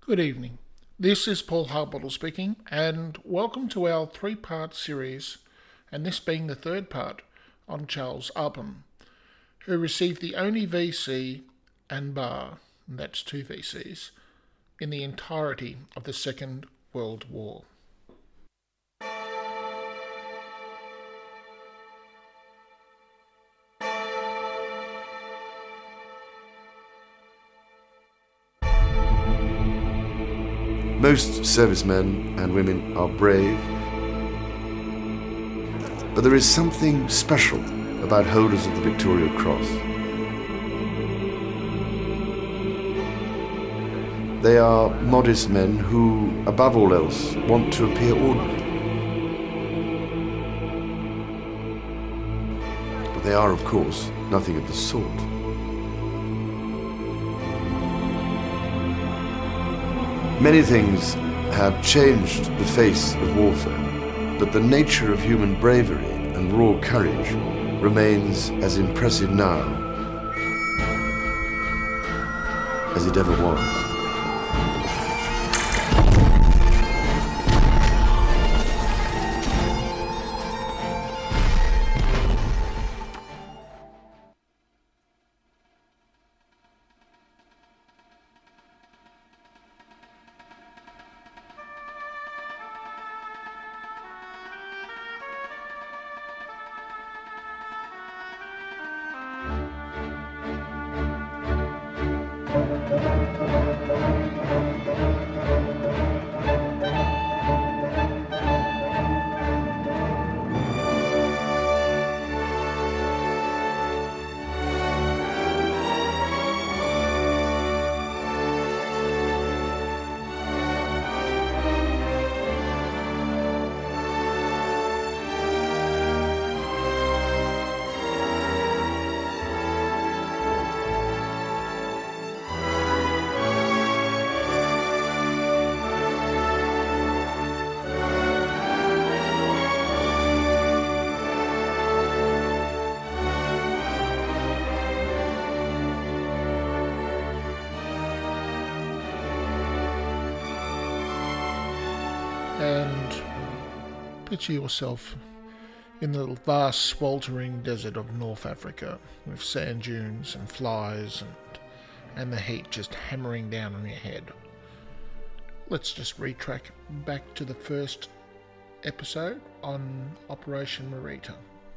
Good evening. This is Paul Harbottle speaking, and welcome to our three-part series, and this being the third part, on Charles Upham, who received the only VC and bar, and that's two VCs, in the entirety of the Second World War. Most servicemen and women are brave, but there is something special about holders of the Victoria Cross. They are modest men who, above all else, want to appear ordinary. But they are, of course, nothing of the sort. Many things have changed the face of warfare, but the nature of human bravery and raw courage remains as impressive now as it ever was. And picture yourself in the vast sweltering desert of North Africa with sand dunes and flies and the heat just hammering down on your head. Let's just retrack back to the first episode on Operation Marita.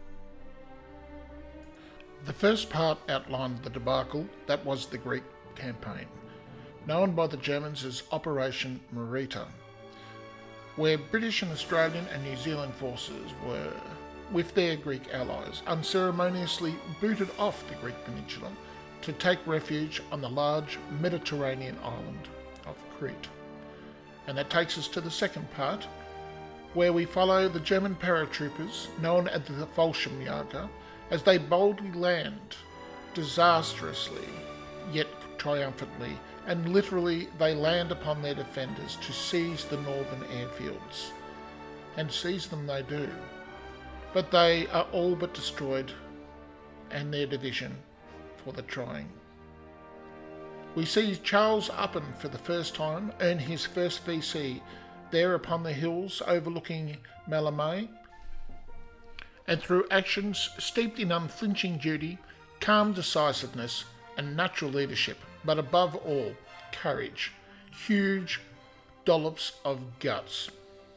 The first part outlined the debacle that was the Greek campaign, known by the Germans as Operation Marita, where British and Australian and New Zealand forces were, with their Greek allies, unceremoniously booted off the Greek peninsula to take refuge on the large Mediterranean island of Crete. And that takes us to the second part, where we follow the German paratroopers, known as the Fallschirmjäger, as they boldly land, disastrously, yet triumphantly, and literally they land upon their defenders to seize the northern airfields. And seize them they do. But they are all but destroyed, and their division for the trying. We see Charles Upham for the first time earn his first VC there upon the hills overlooking Malmö, and through actions steeped in unflinching duty, calm decisiveness and natural leadership, but above all, courage, huge dollops of guts.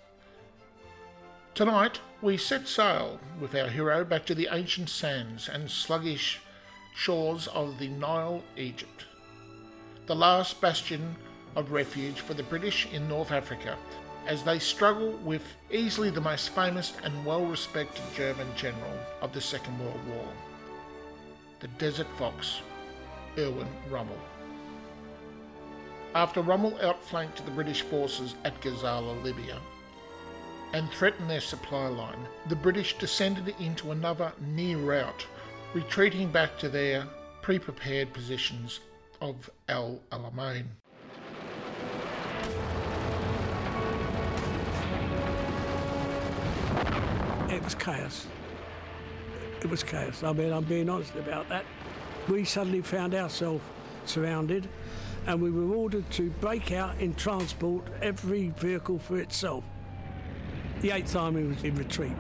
Tonight, we set sail with our hero back to the ancient sands and sluggish shores of the Nile, Egypt, the last bastion of refuge for the British in North Africa, as they struggle with easily the most famous and well-respected German general of the Second World War, the Desert Fox, Erwin Rommel. After Rommel outflanked the British forces at Gazala, Libya, and threatened their supply line, the British descended into another near rout, retreating back to their pre-prepared positions of El Alamein. It was chaos. It was chaos. I mean, I'm being honest about that. We suddenly found ourselves surrounded, and we were ordered to break out in transport, every vehicle for itself. The 8th Army was in retreat.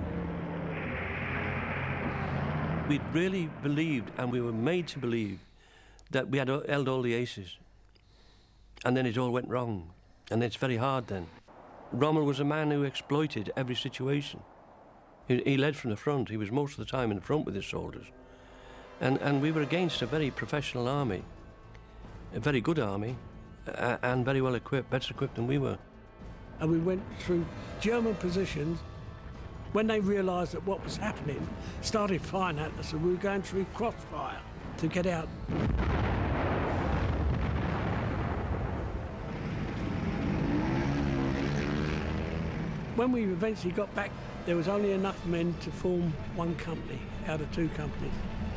We really believed, and we were made to believe, that we had held all the aces. And then it all went wrong. And it's very hard then. Rommel was a man who exploited every situation. He led from the front. He was most of the time in the front with his soldiers. And we were against a very professional army, a very good army, and very well equipped, better equipped than we were. And we went through German positions. When they realised that what was happening, started firing at us, and we were going through crossfire to get out. When we eventually got back, there was only enough men to form one company out of 2 companies.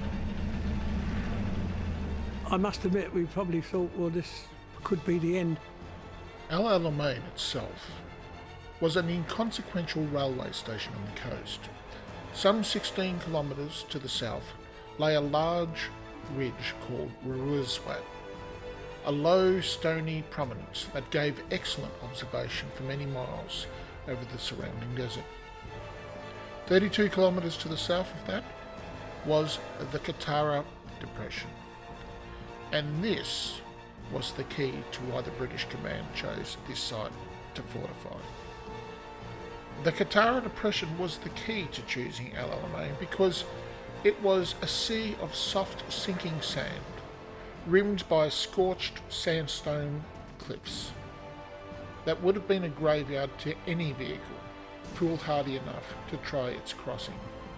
I must admit, we probably thought, well, this could be the end. El Alamein itself was an inconsequential railway station on the coast. Some 16 kilometres to the south lay a large ridge called Ruizwat, a low stony prominence that gave excellent observation for many miles over the surrounding desert. 32 kilometres to the south of that was the Katara Depression, and this was the key to why the British command chose this site to fortify. The Katara Depression was the key to choosing El Alamein because it was a sea of soft sinking sand, rimmed by scorched sandstone cliffs, that would have been a graveyard to any vehicle foolhardy enough to try its crossing,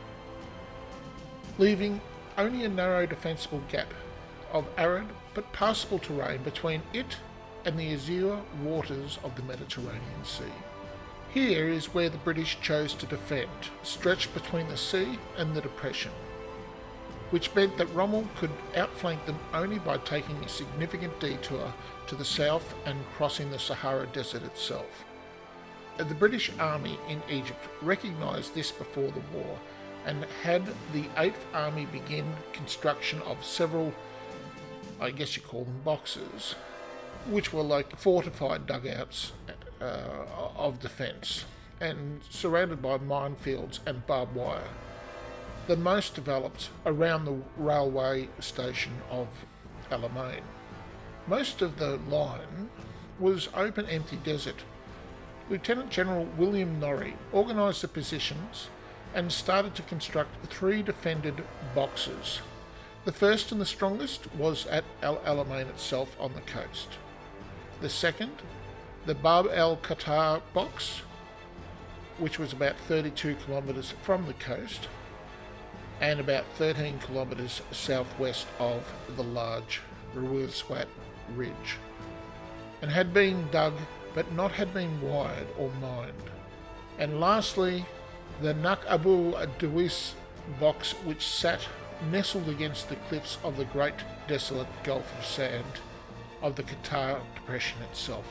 leaving only a narrow defensible gap of arid but passable terrain between it and the azure waters of the Mediterranean Sea. Here is where the British chose to defend, stretched between the sea and the depression, which meant that Rommel could outflank them only by taking a significant detour to the south and crossing the Sahara Desert itself. The British Army in Egypt recognised this before the war and had the 8th Army begin construction of several, I guess you call them boxes, which were like fortified dugouts of defence and surrounded by minefields and barbed wire. The most developed around the railway station of Alamein. Most of the line was open empty desert. Lieutenant General William Norrie organised the positions and started to construct 3 defended boxes. The first and the strongest was at El Alamein itself on the coast. The second, the Bab el Qatar box, which was about 32 kilometres from the coast and about 13 kilometres southwest of the large Ruizwat ridge, and had been dug but not had been wired or mined. And lastly, the Nak Abu Dawis box, which sat nestled against the cliffs of the great desolate Gulf of Sand of the Qatar Depression itself,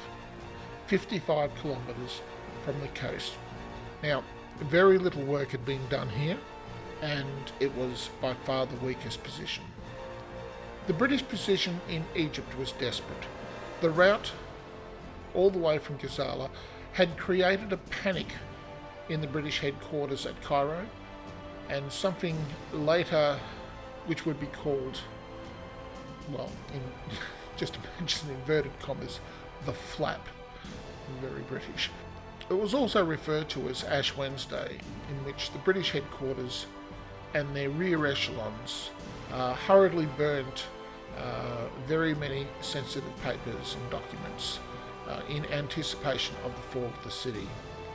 55 kilometres from the coast. Now, very little work had been done here, and it was by far the weakest position. The British position in Egypt was desperate. The route all the way from Gazala had created a panic in the British headquarters at Cairo, and something later which would be called, well, just imagine inverted commas, the flap. Very British. It was also referred to as Ash Wednesday, in which the British headquarters and their rear echelons hurriedly burnt very many sensitive papers and documents in anticipation of the fall of the city.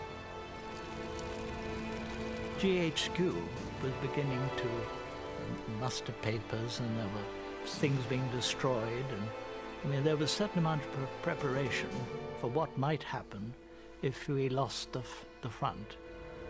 GHQ was beginning to muster papers, and there were things being destroyed, and there was a certain amount of preparation for what might happen if we lost the front.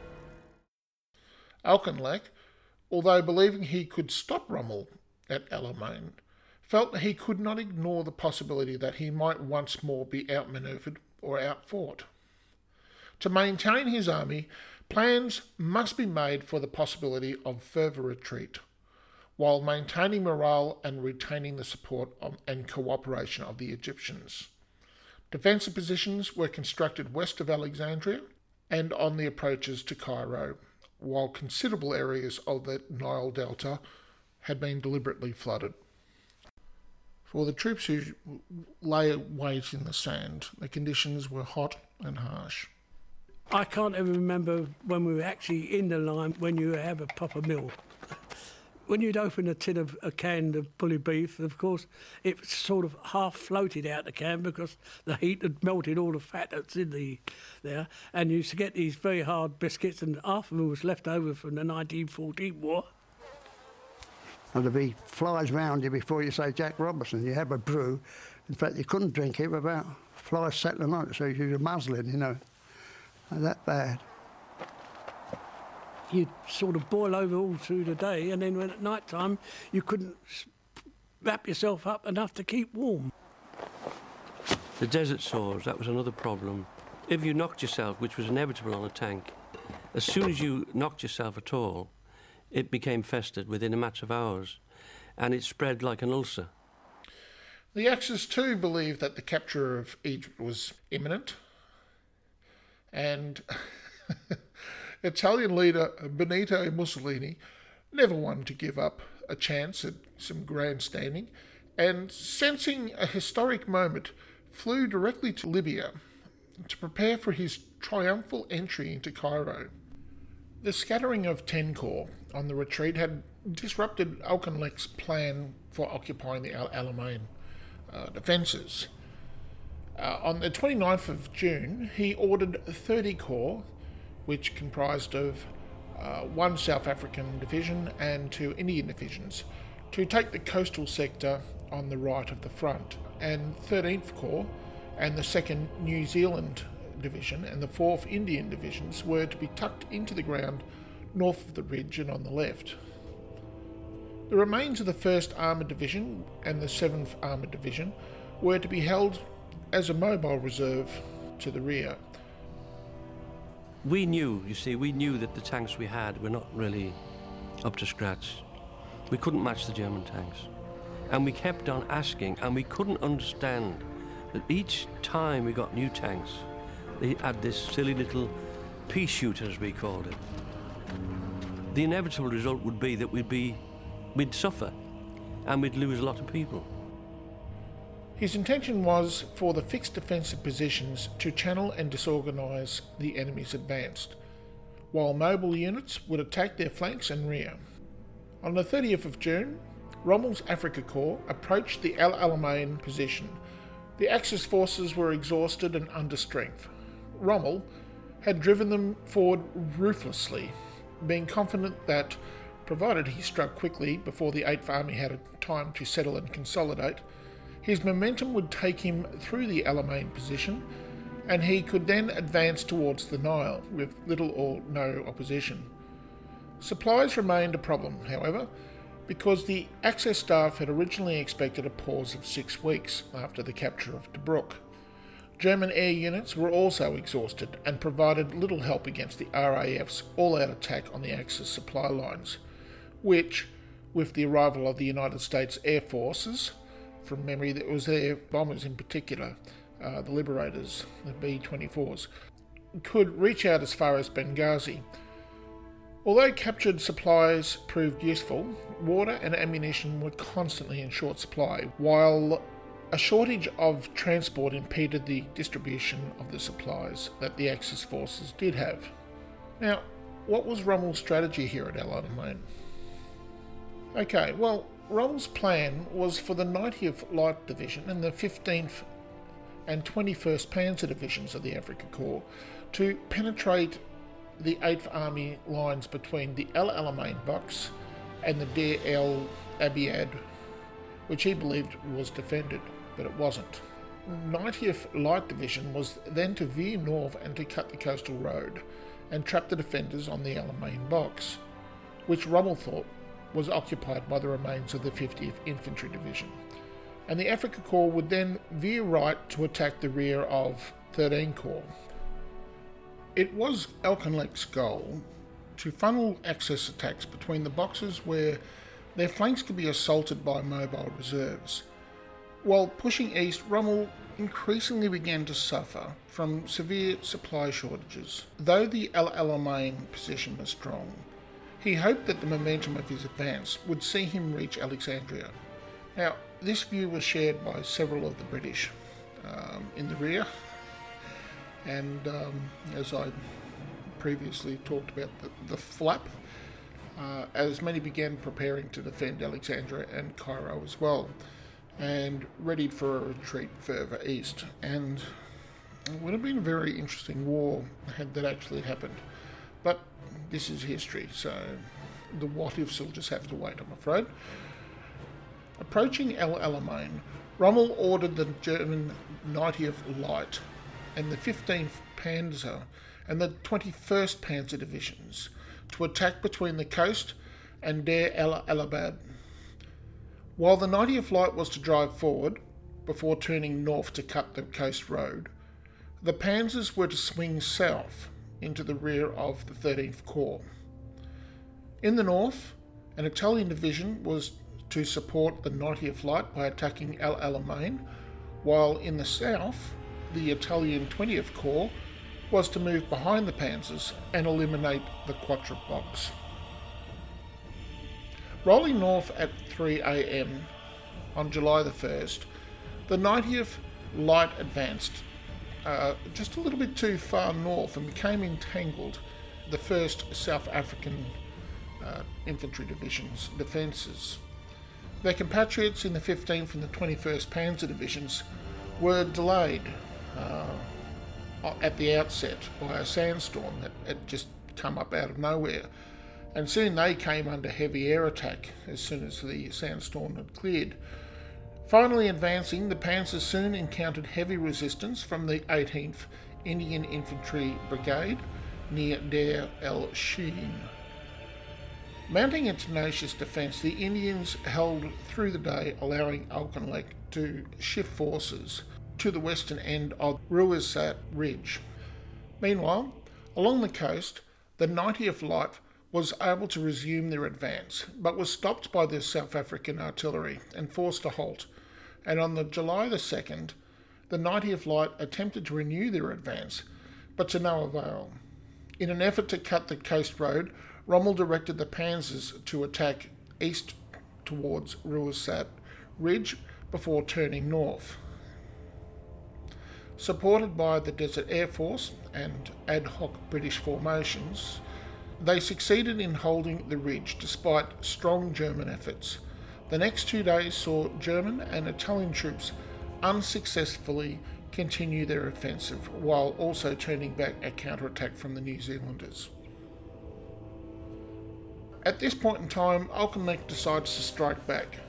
Auchinleck, although believing he could stop Rommel at Alamein, felt that he could not ignore the possibility that he might once more be outmanoeuvred or outfought. To maintain his army, plans must be made for the possibility of further retreat. while maintaining morale and retaining the support and cooperation of the Egyptians. Defensive positions were constructed west of Alexandria and on the approaches to Cairo, while considerable areas of the Nile Delta had been deliberately flooded. For the troops who lay wait in the sand, the conditions were hot and harsh. I can't ever remember when we were actually in the line when you have a proper meal. When you'd open a tin of a can of bully beef, of course, it sort of half floated out the can because the heat had melted all the fat that's in there. And you used to get these very hard biscuits, and half of them was left over from the 1914 war. And there'd be flies round you before you say Jack Robinson. You have a brew. In fact, you couldn't drink it without flies settling on it, so you're muzzling, you know. That bad. You'd sort of boil over all through the day, and then when at night time you couldn't wrap yourself up enough to keep warm. The desert sores, that was another problem. If you knocked yourself, which was inevitable on a tank, as soon as you knocked yourself at all, it became festered within a matter of hours, and it spread like an ulcer. The Axis too believed that the capture of Egypt was imminent, and Italian leader Benito Mussolini never wanted to give up a chance at some grandstanding, and sensing a historic moment, flew directly to Libya to prepare for his triumphal entry into Cairo. The scattering of 10 Corps on the retreat had disrupted Auchinleck's plan for occupying the Al Alamein defences. On the 29th of June, he ordered 30 Corps, which comprised of 1 South African division and 2 Indian divisions, to take the coastal sector on the right of the front, and 13th Corps and the 2nd New Zealand Division and the 4th Indian Divisions were to be tucked into the ground north of the ridge and on the left. The remains of the 1st Armoured Division and the 7th Armoured Division were to be held as a mobile reserve to the rear. We knew that the tanks we had were not really up to scratch. We couldn't match the German tanks. And we kept on asking, and we couldn't understand that each time we got new tanks, they had this silly little pea shooter, as we called it. The inevitable result would be that we'd suffer, and we'd lose a lot of people. His intention was for the fixed defensive positions to channel and disorganise the enemy's advance, while mobile units would attack their flanks and rear. On the 30th of June, Rommel's Afrika Korps approached the Al Alamein position. The Axis forces were exhausted and under strength. Rommel had driven them forward ruthlessly, being confident that, provided he struck quickly before the 8th Army had time to settle and consolidate, his momentum would take him through the Alamein position, and he could then advance towards the Nile with little or no opposition. Supplies remained a problem, however, because the Axis staff had originally expected a pause of 6 weeks after the capture of Tobruk. German air units were also exhausted and provided little help against the RAF's all-out attack on the Axis supply lines, which, with the arrival of the United States Air Forces, from memory that was their bombers in particular, the Liberators, the B-24s, could reach out as far as Benghazi. Although captured supplies proved useful, water and ammunition were constantly in short supply, while a shortage of transport impeded the distribution of the supplies that the Axis forces did have. Now, what was Rommel's strategy here at Al Alamein? Okay, well, Rommel's plan was for the 90th Light Division and the 15th and 21st Panzer Divisions of the Afrika Korps to penetrate the 8th Army lines between the Al Alamein box and the Deir el Abiad, which he believed was defended, but it wasn't. 90th Light Division was then to veer north and to cut the coastal road and trap the defenders on the Alamein box, which Rommel thought was occupied by the remains of the 50th Infantry Division. And the Afrika Korps would then veer right to attack the rear of 13 Corps. It was Auchinleck's goal to funnel Axis attacks between the boxes where Their flanks could be assaulted by mobile reserves. While pushing east, Rommel increasingly began to suffer from severe supply shortages. Though the El Alamein position was strong, he hoped that the momentum of his advance would see him reach Alexandria. Now, this view was shared by several of the British in the rear, and as I previously talked about, the flap, as many began preparing to defend Alexandria and Cairo as well, and readied for a retreat further east. And it would have been a very interesting war had that actually happened. But this is history, so the what-ifs will just have to wait, I'm afraid. Approaching El Alamein, Rommel ordered the German 90th Light and the 15th Panzer and the 21st Panzer Divisions to attack between the coast and Deir el-Abad. While the 90th Light was to drive forward before turning north to cut the coast road, the Panzers were to swing south into the rear of the 13th Corps. In the north, an Italian division was to support the 90th Light by attacking El Alamein, while in the south, the Italian 20th Corps was to move behind the Panzers and eliminate the Quatrefoils. Rolling north at 3 a.m. on July the 1st, the 90th Light advanced just a little bit too far north and became entangled the 1st South African Infantry Division's defences. Their compatriots in the 15th and the 21st Panzer Divisions were delayed at the outset by a sandstorm that had just come up out of nowhere, and soon they came under heavy air attack as soon as the sandstorm had cleared. Finally advancing, the Panzers soon encountered heavy resistance from the 18th Indian Infantry Brigade near Deir el-Shein. Mounting a tenacious defence, the Indians held through the day, allowing Auchinleck to shift forces to the western end of Ruisat Ridge. Meanwhile, along the coast, the 90th Light was able to resume their advance, but was stopped by the South African artillery and forced to halt, and on July the 2nd, the 90th Light attempted to renew their advance, but to no avail. In an effort to cut the coast road, Rommel directed the Panzers to attack east towards Ruisat Ridge before turning north. Supported by the Desert Air Force and ad hoc British formations, they succeeded in holding the ridge despite strong German efforts. The next 2 days saw German and Italian troops unsuccessfully continue their offensive, while also turning back a counterattack from the New Zealanders. At this point in time, Auchinleck decides to strike back.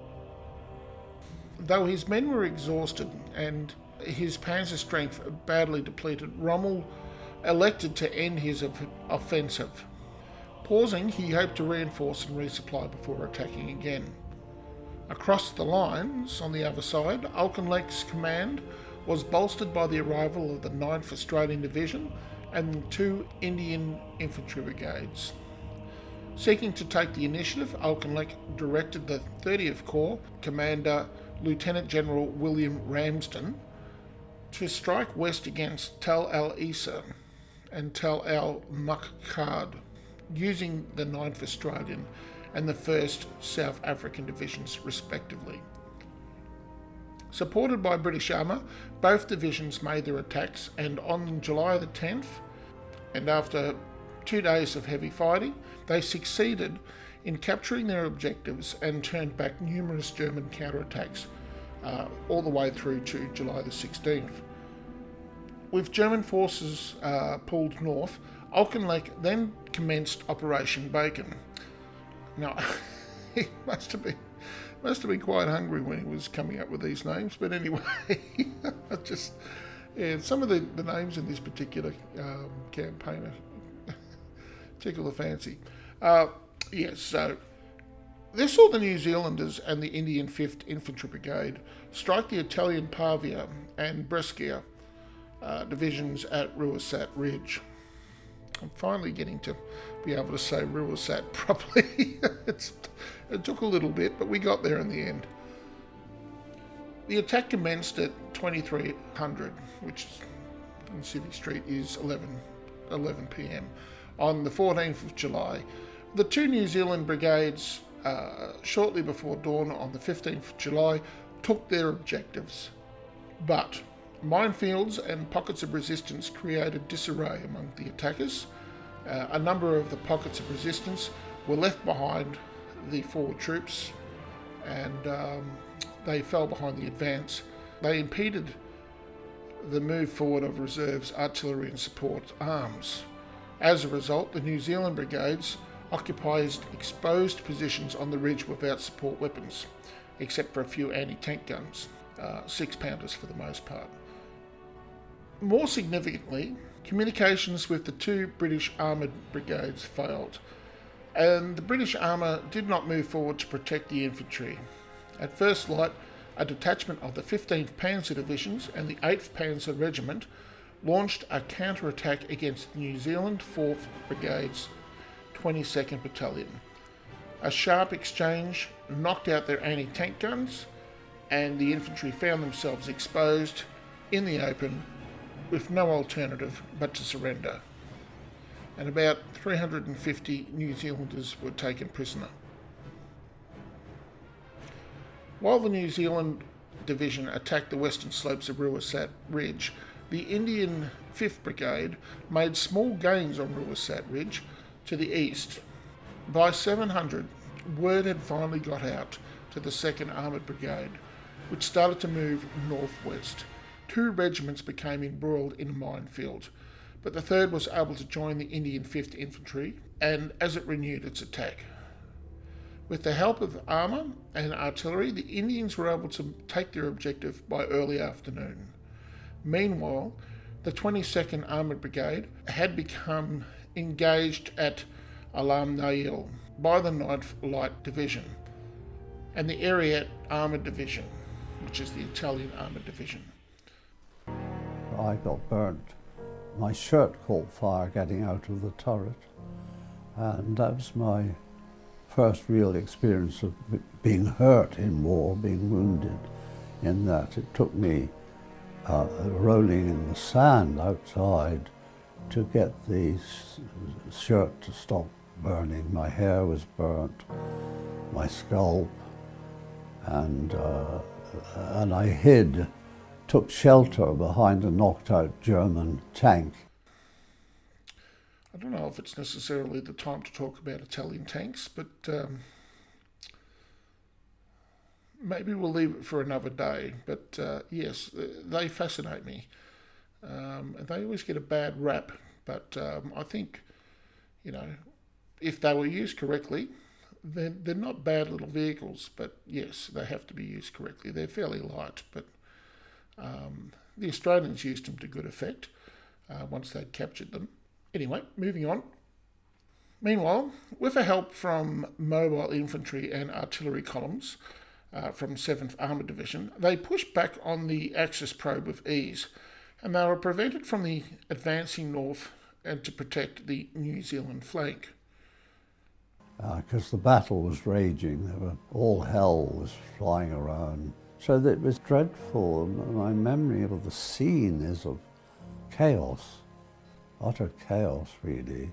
Though his men were exhausted and his panzer strength badly depleted, Rommel elected to end his offensive. Pausing, he hoped to reinforce and resupply before attacking again. Across the lines, on the other side, Auchinleck's command was bolstered by the arrival of the 9th Australian Division and 2 Indian Infantry Brigades. Seeking to take the initiative, Auchinleck directed the 30th Corps Commander Lieutenant General William Ramsden to strike west against Tel el-Isa and Tel el-Mukhad, using the 9th Australian and the 1st South African Divisions respectively. Supported by British armour, both divisions made their attacks, and on July the 10th, and after 2 days of heavy fighting, they succeeded in capturing their objectives and turned back numerous German counterattacks all the way through to July the 16th. With German forces pulled north, Auchinleck then commenced Operation Bacon. Now, he must have been quite hungry when he was coming up with these names, but anyway, some of the names in this particular campaign tickle the fancy. So this saw the New Zealanders and the Indian 5th Infantry Brigade strike the Italian Pavia and Brescia divisions at Ruisat Ridge. I'm finally getting to be able to say Ruasat properly. It took a little bit, but we got there in the end. The attack commenced at 2300, which in Civvy Street is 11 p.m. on the 14th of July. The two New Zealand brigades, shortly before dawn on the 15th of July, took their objectives. But minefields and pockets of resistance created disarray among the attackers. A number of the pockets of resistance were left behind the forward troops, and they fell behind the advance. They impeded the move forward of reserves, artillery and support arms. As a result, the New Zealand brigades occupied exposed positions on the ridge without support weapons, except for a few anti-tank guns, 6-pounders for the most part. More significantly, communications with the two British armoured brigades failed, and the British armour did not move forward to protect the infantry. At first light, a detachment of the 15th Panzer Divisions and the 8th Panzer Regiment launched a counter-attack against the New Zealand 4th Brigade's 22nd Battalion. A sharp exchange knocked out their anti-tank guns, and the infantry found themselves exposed in the open with no alternative but to surrender. And about 350 New Zealanders were taken prisoner. While the New Zealand Division attacked the western slopes of Ruasat Ridge, the Indian 5th Brigade made small gains on Ruasat Ridge to the east. By 700, word had finally got out to the 2nd Armoured Brigade, which started to move northwest. 2 regiments became embroiled in a minefield, but the 3rd was able to join the Indian 5th Infantry, and as it renewed its attack. With the help of armour and artillery, the Indians were able to take their objective by early afternoon. Meanwhile, the 22nd Armoured Brigade had become engaged at Alam Nail by the 9th Light Division and the Ariete Armoured Division, which is the Italian Armoured Division. I got burnt. My shirt caught fire getting out of the turret, and that was my first real experience of being hurt in war, being wounded, in that it took me rolling in the sand outside to get the shirt to stop burning. My hair was burnt, my scalp, and I took shelter behind a knocked-out German tank. I don't know if it's necessarily the time to talk about Italian tanks, but maybe we'll leave it for another day. But yes, they fascinate me. They always get a bad rap, but I think, if they were used correctly, they're not bad little vehicles, but yes, they have to be used correctly. They're fairly light, but the Australians used them to good effect once they'd captured them. Anyway, moving on. Meanwhile, with the help from mobile infantry and artillery columns from 7th Armoured Division, they pushed back on the Axis probe with ease, and they were prevented from the advancing north and to protect the New Zealand flank. Because the battle was raging, all hell was flying around. So that it was dreadful. My memory of the scene is of chaos, utter chaos, really.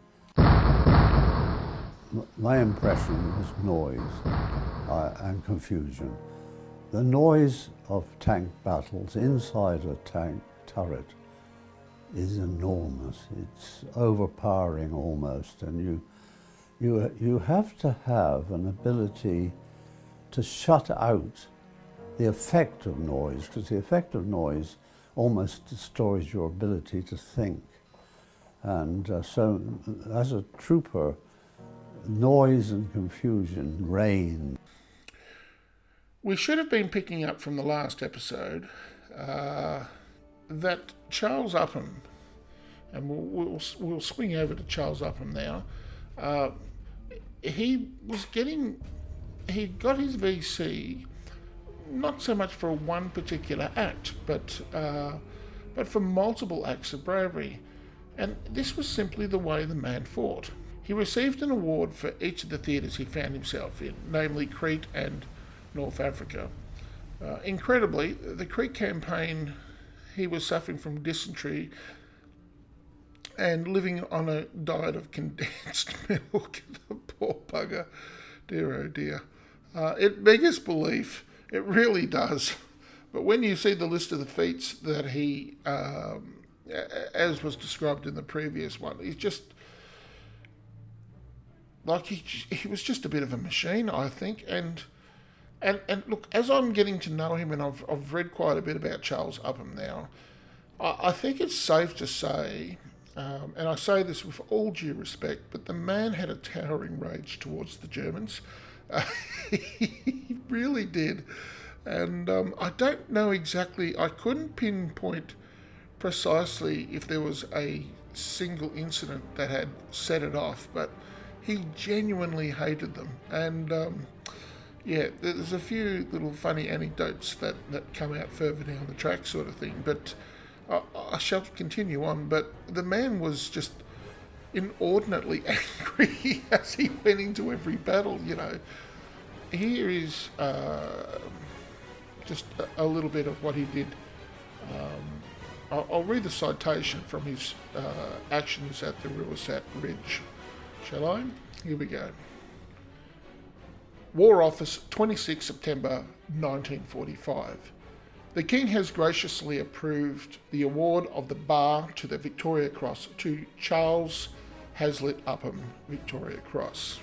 My impression was noise and confusion. The noise of tank battles inside a tank turret is enormous. It's overpowering almost, and you have to have an ability to shut out the effect of noise, because the effect of noise almost destroys your ability to think. And so, as a trooper, noise and confusion reign. We should have been picking up from the last episode that Charles Upham, and we'll swing over to Charles Upham now. He got his VC not so much for one particular act, but for multiple acts of bravery. And this was simply the way the man fought. He received an award for each of the theatres he found himself in, namely Crete and North Africa. Incredibly, the Crete campaign, he was suffering from dysentery and living on a diet of condensed milk. The poor bugger. Dear oh dear. It beggars belief. It really does. But when you see the list of the feats that he, as was described in the previous one, he's just, like, he was just a bit of a machine, I think. And look, as I'm getting to know him, and I've read quite a bit about Charles Upham now, I think it's safe to say, and I say this with all due respect, but the man had a towering rage towards the Germans. He really did. And I don't know exactly, I couldn't pinpoint precisely if there was a single incident that had set it off, but he genuinely hated them. And yeah, there's a few little funny anecdotes that come out further down the track, sort of thing, but I shall continue on. But the man was just inordinately angry as he went into every battle, you know. Here is just a little bit of what he did. I'll read the citation from his actions at the Ruisat Ridge. Shall I? Here we go. War Office, 26 September 1945. The King has graciously approved the award of the Bar to the Victoria Cross to Charles Hazlitt Upham, Victoria Cross,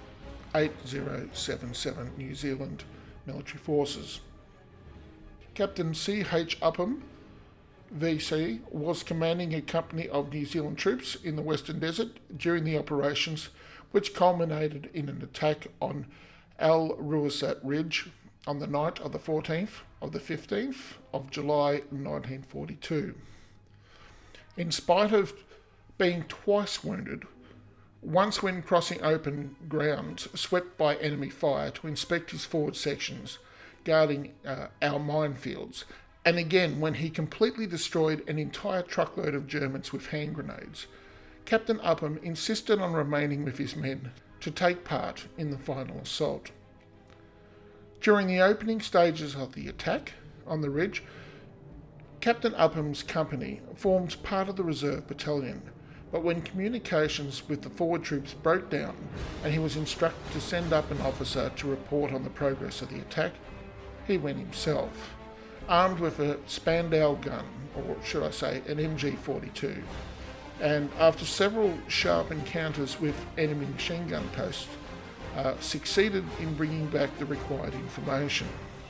8077 New Zealand Military Forces. Captain C.H. Upham, VC, was commanding a company of New Zealand troops in the Western Desert during the operations which culminated in an attack on Al Ruisat Ridge on the night of the 14th of the 15th of July 1942. In spite of being twice wounded, once when crossing open ground swept by enemy fire to inspect his forward sections guarding our minefields, and again when he completely destroyed an entire truckload of Germans with hand grenades, Captain Upham insisted on remaining with his men to take part in the final assault. During the opening stages of the attack on the ridge, Captain Upham's company formed part of the reserve battalion, but when communications with the forward troops broke down and he was instructed to send up an officer to report on the progress of the attack, he went himself, armed with a Spandau gun, or should I say an MG42, and after several sharp encounters with enemy machine gun posts, succeeded in bringing back the required information.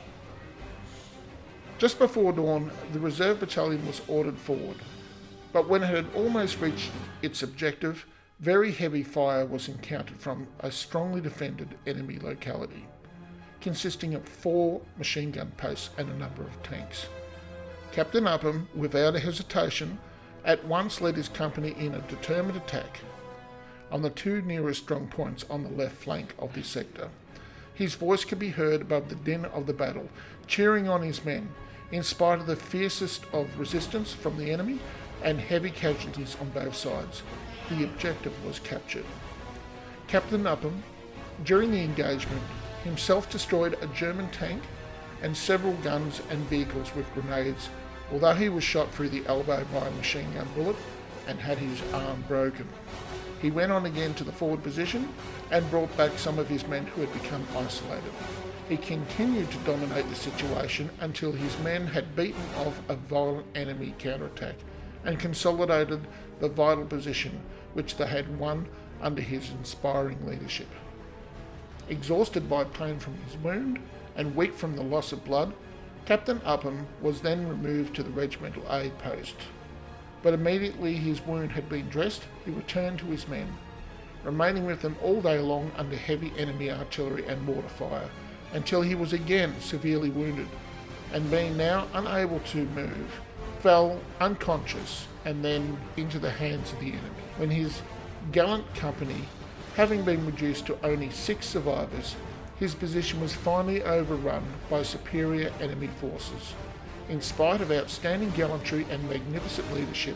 Just before dawn, the reserve battalion was ordered forward, but when it had almost reached its objective, very heavy fire was encountered from a strongly defended enemy locality, consisting of 4 machine gun posts and a number of tanks. Captain Upham, without a hesitation, at once led his company in a determined attack on the 2 nearest strong points on the left flank of this sector. His voice could be heard above the din of the battle, cheering on his men, in spite of the fiercest of resistance from the enemy and heavy casualties on both sides. The objective was captured. Captain Upham, during the engagement, himself destroyed a German tank and several guns and vehicles with grenades, although he was shot through the elbow by a machine gun bullet and had his arm broken. He went on again to the forward position and brought back some of his men who had become isolated. He continued to dominate the situation until his men had beaten off a violent enemy counterattack and consolidated the vital position which they had won under his inspiring leadership. Exhausted by pain from his wound and weak from the loss of blood, Captain Upham was then removed to the regimental aid post. But immediately his wound had been dressed, he returned to his men, remaining with them all day long under heavy enemy artillery and mortar fire, until he was again severely wounded, and being now unable to move, fell unconscious and then into the hands of the enemy, when his gallant company, having been reduced to only 6 survivors, his position was finally overrun by superior enemy forces. In spite of outstanding gallantry and magnificent leadership,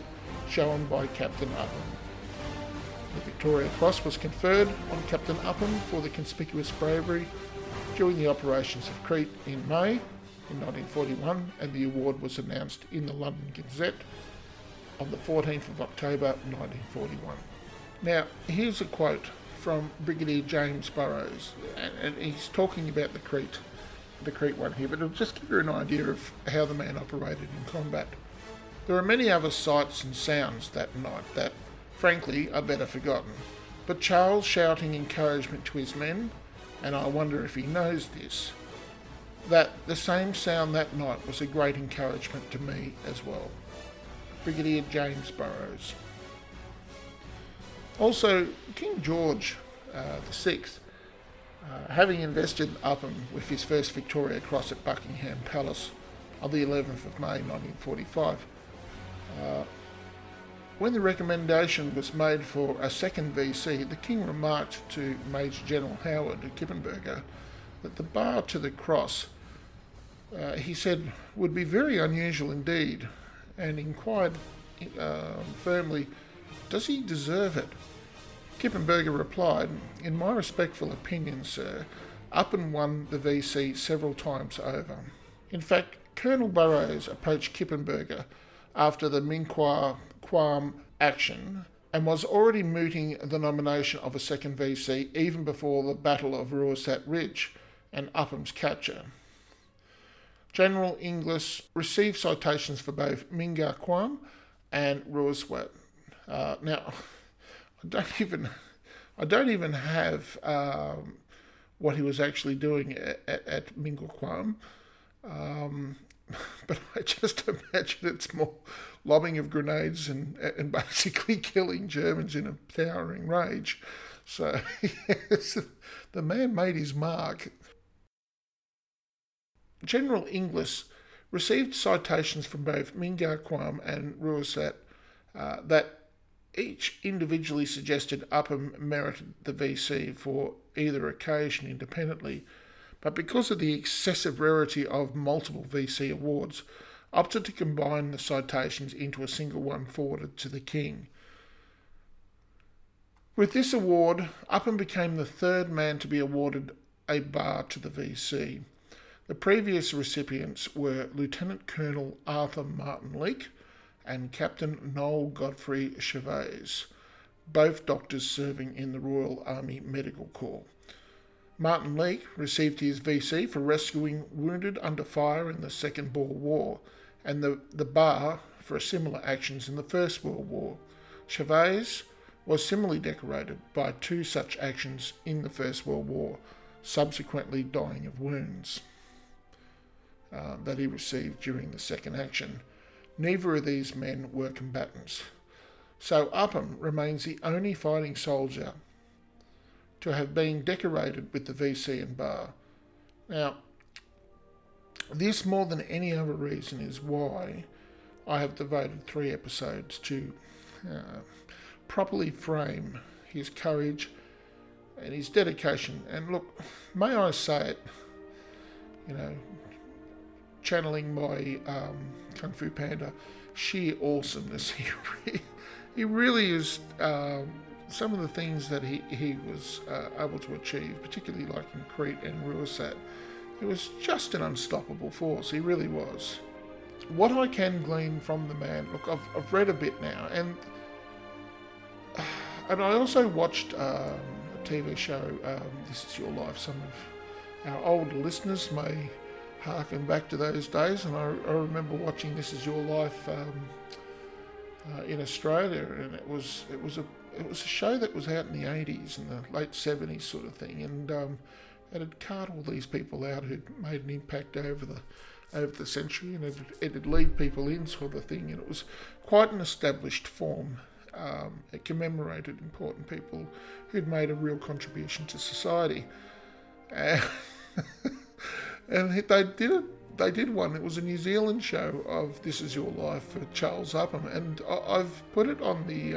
shown by Captain Upham. The Victoria Cross was conferred on Captain Upham for the conspicuous bravery during the operations of Crete in May in 1941, and the award was announced in the London Gazette on the 14th of October 1941. Now, here's a quote from Brigadier James Burrows, and he's talking about the Crete one here, but it'll just give you an idea of how the man operated in combat. There are many other sights and sounds that night that, frankly, are better forgotten, but Charles shouting encouragement to his men, and I wonder if he knows this, that the same sound that night was a great encouragement to me as well. Brigadier James Burrows. Also, King George VI, having invested Upham with his first Victoria Cross at Buckingham Palace on the 11th of May 1945, when the recommendation was made for a second VC, the King remarked to Major General Howard at Kippenberger that the bar to the cross, he said, would be very unusual indeed, and inquired firmly, does he deserve it? Kippenberger replied, in my respectful opinion, sir, Upham won the VC several times over. In fact, Colonel Burrows approached Kippenberger after the Minquar Quam action and was already mooting the nomination of a second VC even before the Battle of Ruisat Ridge and Upham's capture. General Inglis received citations for both Mingar Quam and Ruisat. Now, I don't even have what he was actually doing at Mingar Quam. But I just imagine it's more lobbing of grenades and basically killing Germans in a towering rage. So, yes, the man made his mark. General Inglis received citations from both Mingar Quam and Ruisat that each individually suggested Upham merited the VC for either occasion independently, but because of the excessive rarity of multiple VC awards, opted to combine the citations into a single one forwarded to the King. With this award, Upham became the third man to be awarded a bar to the VC. The previous recipients were Lieutenant Colonel Arthur Martin Leake and Captain Noel Godfrey Gervais, both doctors serving in the Royal Army Medical Corps. Martin Leake received his VC for rescuing wounded under fire in the Second Boer War, and the bar for similar actions in the First World War. Gervais was similarly decorated by two such actions in the First World War, subsequently dying of wounds that he received during the second action. Neither of these men were combatants. So Upham remains the only fighting soldier to have been decorated with the VC and bar. Now, this more than any other reason is why I have devoted 3 episodes to properly frame his courage and his dedication. And look, may I say it, channeling my Kung Fu Panda, sheer awesomeness. He really is. Some of the things that he was able to achieve, particularly like in Crete and Ruisat, he was just an unstoppable force. He really was. What I can glean from the man, look, I've read a bit now, and I also watched a TV show, This Is Your Life. Some of our older listeners may harken back to those days, and I remember watching This Is Your Life in Australia, and it was a show that was out in the 80s and the late 70s sort of thing, and it had carved all these people out who'd made an impact over the century, and it'd lead people in sort of thing, and it was quite an established form. It commemorated important people who'd made a real contribution to society. And they did one. It was a New Zealand show of This Is Your Life for Charles Upham, and I've put it on the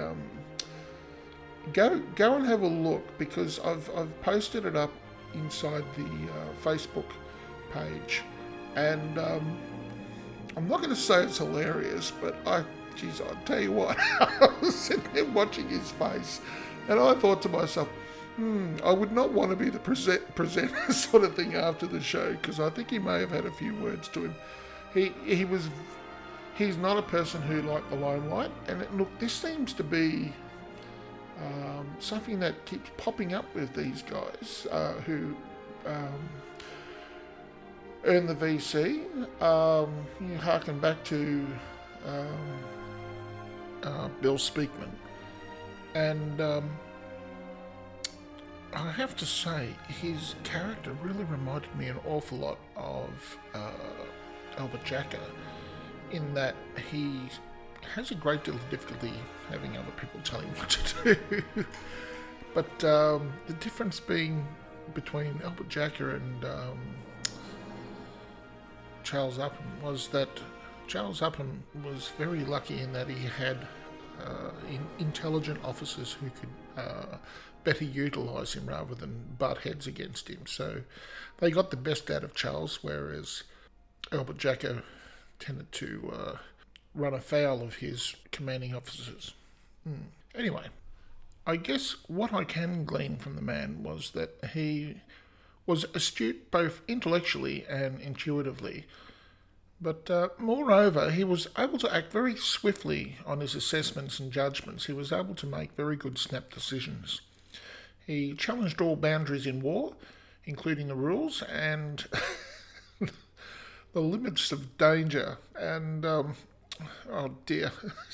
go and have a look, because I've posted it up inside the Facebook page, and I'm not going to say it's hilarious, but geez, I'll tell you what, I was sitting there watching his face, and I thought to myself, I would not want to be the presenter sort of thing after the show, because I think he may have had a few words to him. He's not a person who liked the limelight, and look, this seems to be something that keeps popping up with these guys who earn the VC. You harken back to Bill Speakman, and I have to say, his character really reminded me an awful lot of Albert Jacka, in that he has a great deal of difficulty having other people tell him what to do. But the difference being between Albert Jacka and Charles Upham was that Charles Upham was very lucky in that he had intelligent officers who could better utilise him rather than butt heads against him. So they got the best out of Charles, whereas Albert Jacka tended to run afoul of his commanding officers. Anyway, I guess what I can glean from the man was that he was astute both intellectually and intuitively, but moreover, he was able to act very swiftly on his assessments and judgments. He was able to make very good snap decisions. He challenged all boundaries in war, including the rules and the limits of danger. And, oh dear,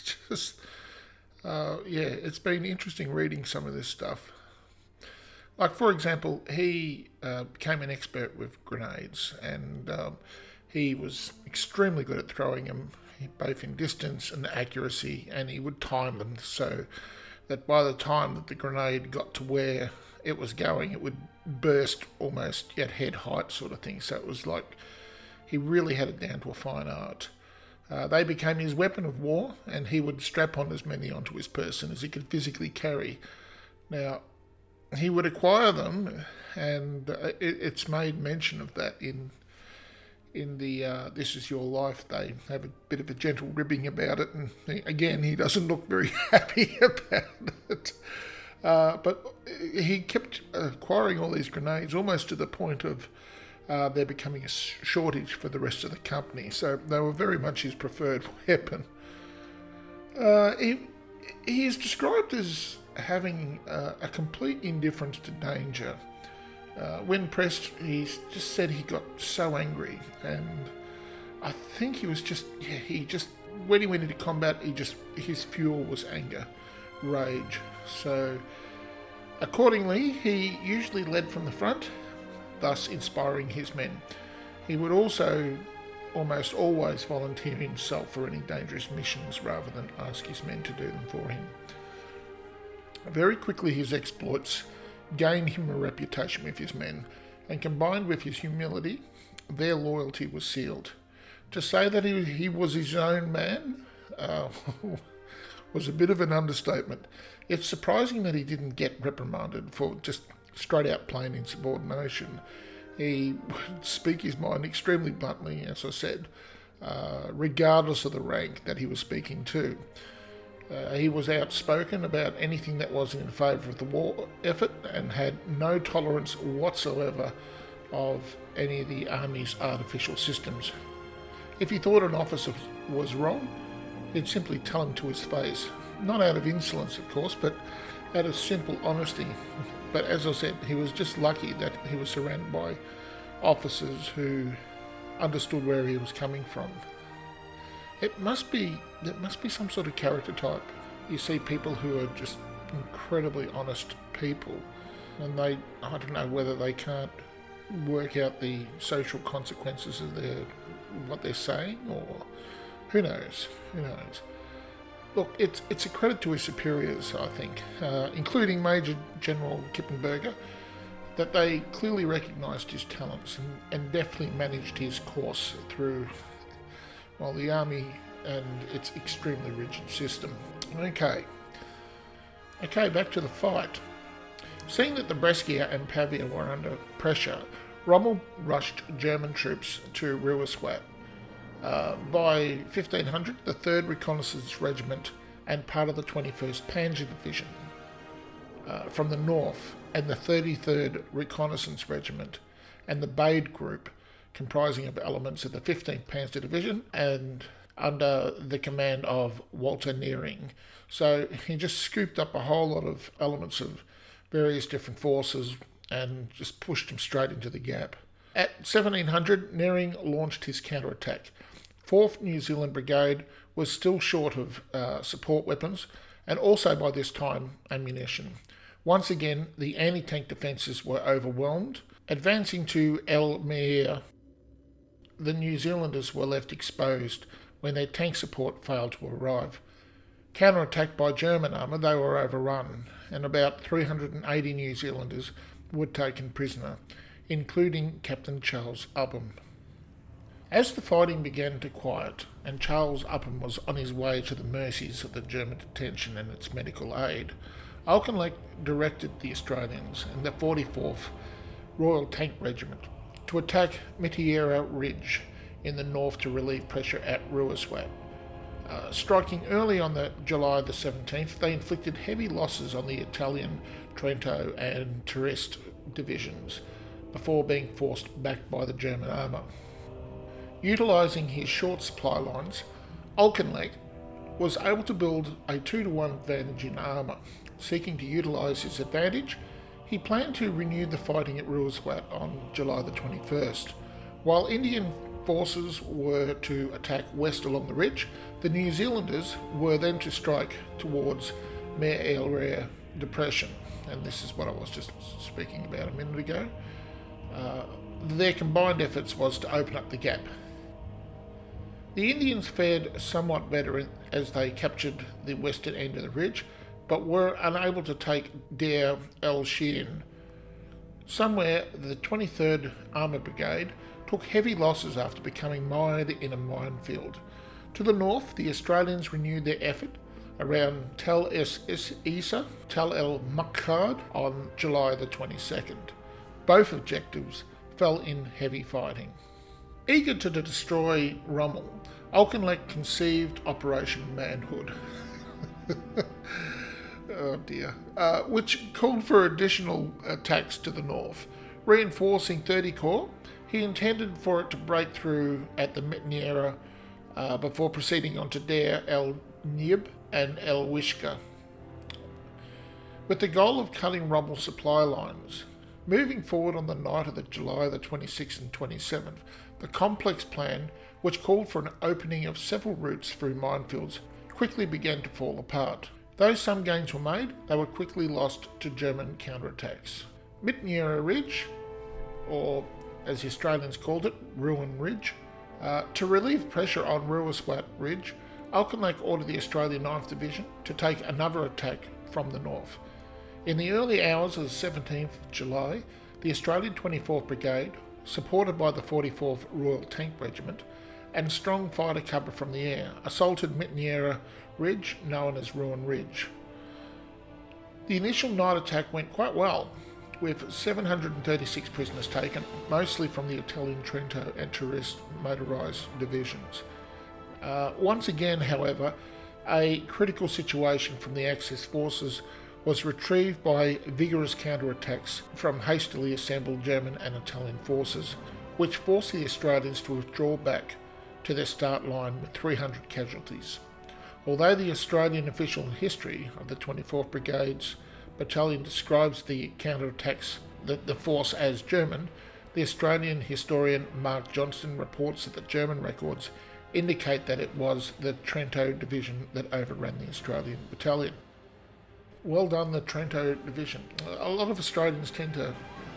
it's been interesting reading some of this stuff. Like, for example, he became an expert with grenades, and he was extremely good at throwing them, both in distance and accuracy, and he would time them so that by the time that the grenade got to where it was going, it would burst almost at head height sort of thing. So it was like he really had it down to a fine art. They became his weapon of war, and he would strap on as many onto his person as he could physically carry. Now, he would acquire them, and it's made mention of that in the This Is Your Life. They have a bit of a gentle ribbing about it, and again, he doesn't look very happy about it. But he kept acquiring all these grenades almost to the point of there becoming a shortage for the rest of the company. So they were very much his preferred weapon. He is described as having a complete indifference to danger. When pressed, he just said he got so angry, and I think he just when he went into combat, his fuel was anger, rage. So accordingly, he usually led from the front, thus inspiring his men. He would also almost always volunteer himself for any dangerous missions rather than ask his men to do them for him. Very quickly, his exploits gained him a reputation with his men, and combined with his humility, their loyalty was sealed. To say that he was his own man was a bit of an understatement. It's surprising that he didn't get reprimanded for just straight out plain insubordination. He would speak his mind extremely bluntly, as I said, regardless of the rank that he was speaking to. He was outspoken about anything that wasn't in favour of the war effort, and had no tolerance whatsoever of any of the Army's artificial systems. If he thought an officer was wrong, he'd simply tell him to his face. Not out of insolence, of course, but out of simple honesty. But as I said, he was just lucky that he was surrounded by officers who understood where he was coming from. There must be some sort of character type. You see people who are just incredibly honest people, and I don't know whether they can't work out the social consequences of what they're saying, or who knows. Look, it's a credit to his superiors, I think, including Major General Kippenberger, that they clearly recognised his talents and deftly managed his course through, well, the Army and its extremely rigid system. Okay, back to the fight. Seeing that the Brescia and Pavia were under pressure, Rommel rushed German troops to Ruiswat. By 1500, the 3rd Reconnaissance Regiment and part of the 21st Panzer Division from the north, and the 33rd Reconnaissance Regiment and the Bade Group, comprising of elements of the 15th Panzer Division and under the command of Walter Neering. So he just scooped up a whole lot of elements of various different forces and just pushed them straight into the gap. At 1700, Neering launched his counterattack. 4th New Zealand Brigade was still short of support weapons and also by this time ammunition. Once again, the anti-tank defences were overwhelmed. Advancing to El Meir, the New Zealanders were left exposed when their tank support failed to arrive. Counterattacked by German armour, they were overrun, and about 380 New Zealanders were taken prisoner, including Captain Charles Upham. As the fighting began to quiet, and Charles Upham was on his way to the mercies of the German detention and its medical aid, Auchinleck directed the Australians and the 44th Royal Tank Regiment to attack Mitiera Ridge in the north to relieve pressure at Ruiswat. Striking early on July the 17th, they inflicted heavy losses on the Italian Trento and Trieste divisions before being forced back by the German armour. Utilising his short supply lines, Auchinleck was able to build a 2-to-1 advantage in armour. Seeking to utilise his advantage, he planned to renew the fighting at Ruiswat on July the 21st. While Indian forces were to attack west along the ridge, the New Zealanders were then to strike towards Mer El Rare Depression, and this is what I was just speaking about a minute ago. Their combined efforts was to open up the gap. The Indians fared somewhat better as they captured the western end of the ridge, but were unable to take Deir el Shein. Somewhere, the 23rd Armoured Brigade took heavy losses after becoming mired in a minefield. To the north, the Australians renewed their effort around Tel es Isa, Tel el Makhad on July the 22nd. Both objectives fell in heavy fighting. Eager to destroy Rommel, Auchinleck conceived Operation Manhood. Oh dear. Which called for additional attacks to the north. Reinforcing 30 Corps, he intended for it to break through at the Mitiera before proceeding on to Deir el Nib and El Wishka, with the goal of cutting Rommel's supply lines. Moving forward on the night of July the 26th and 27th, the complex plan, which called for an opening of several routes through minefields, quickly began to fall apart. Though some gains were made, they were quickly lost to German counterattacks. Mitiera Ridge, or as the Australians called it, Ruin Ridge. To relieve pressure on Ruiswat Ridge, Auchinleck ordered the Australian 9th Division to take another attack from the north. In the early hours of the 17th of July, the Australian 24th Brigade, supported by the 44th Royal Tank Regiment, and strong fighter cover from the air, assaulted Mitiera Ridge, known as Ruin Ridge. The initial night attack went quite well, with 736 prisoners taken, mostly from the Italian Trento and Trieste motorised divisions. Once again, however, a critical situation from the Axis forces was retrieved by vigorous counterattacks from hastily assembled German and Italian forces, which forced the Australians to withdraw back to their start line with 300 casualties. Although the Australian official history of the 24th Brigade's battalion describes the counterattacks, the force as German, the Australian historian Mark Johnston reports that the German records indicate that it was the Trento Division that overran the Australian battalion. Well done, the Trento Division. A lot of Australians tend to,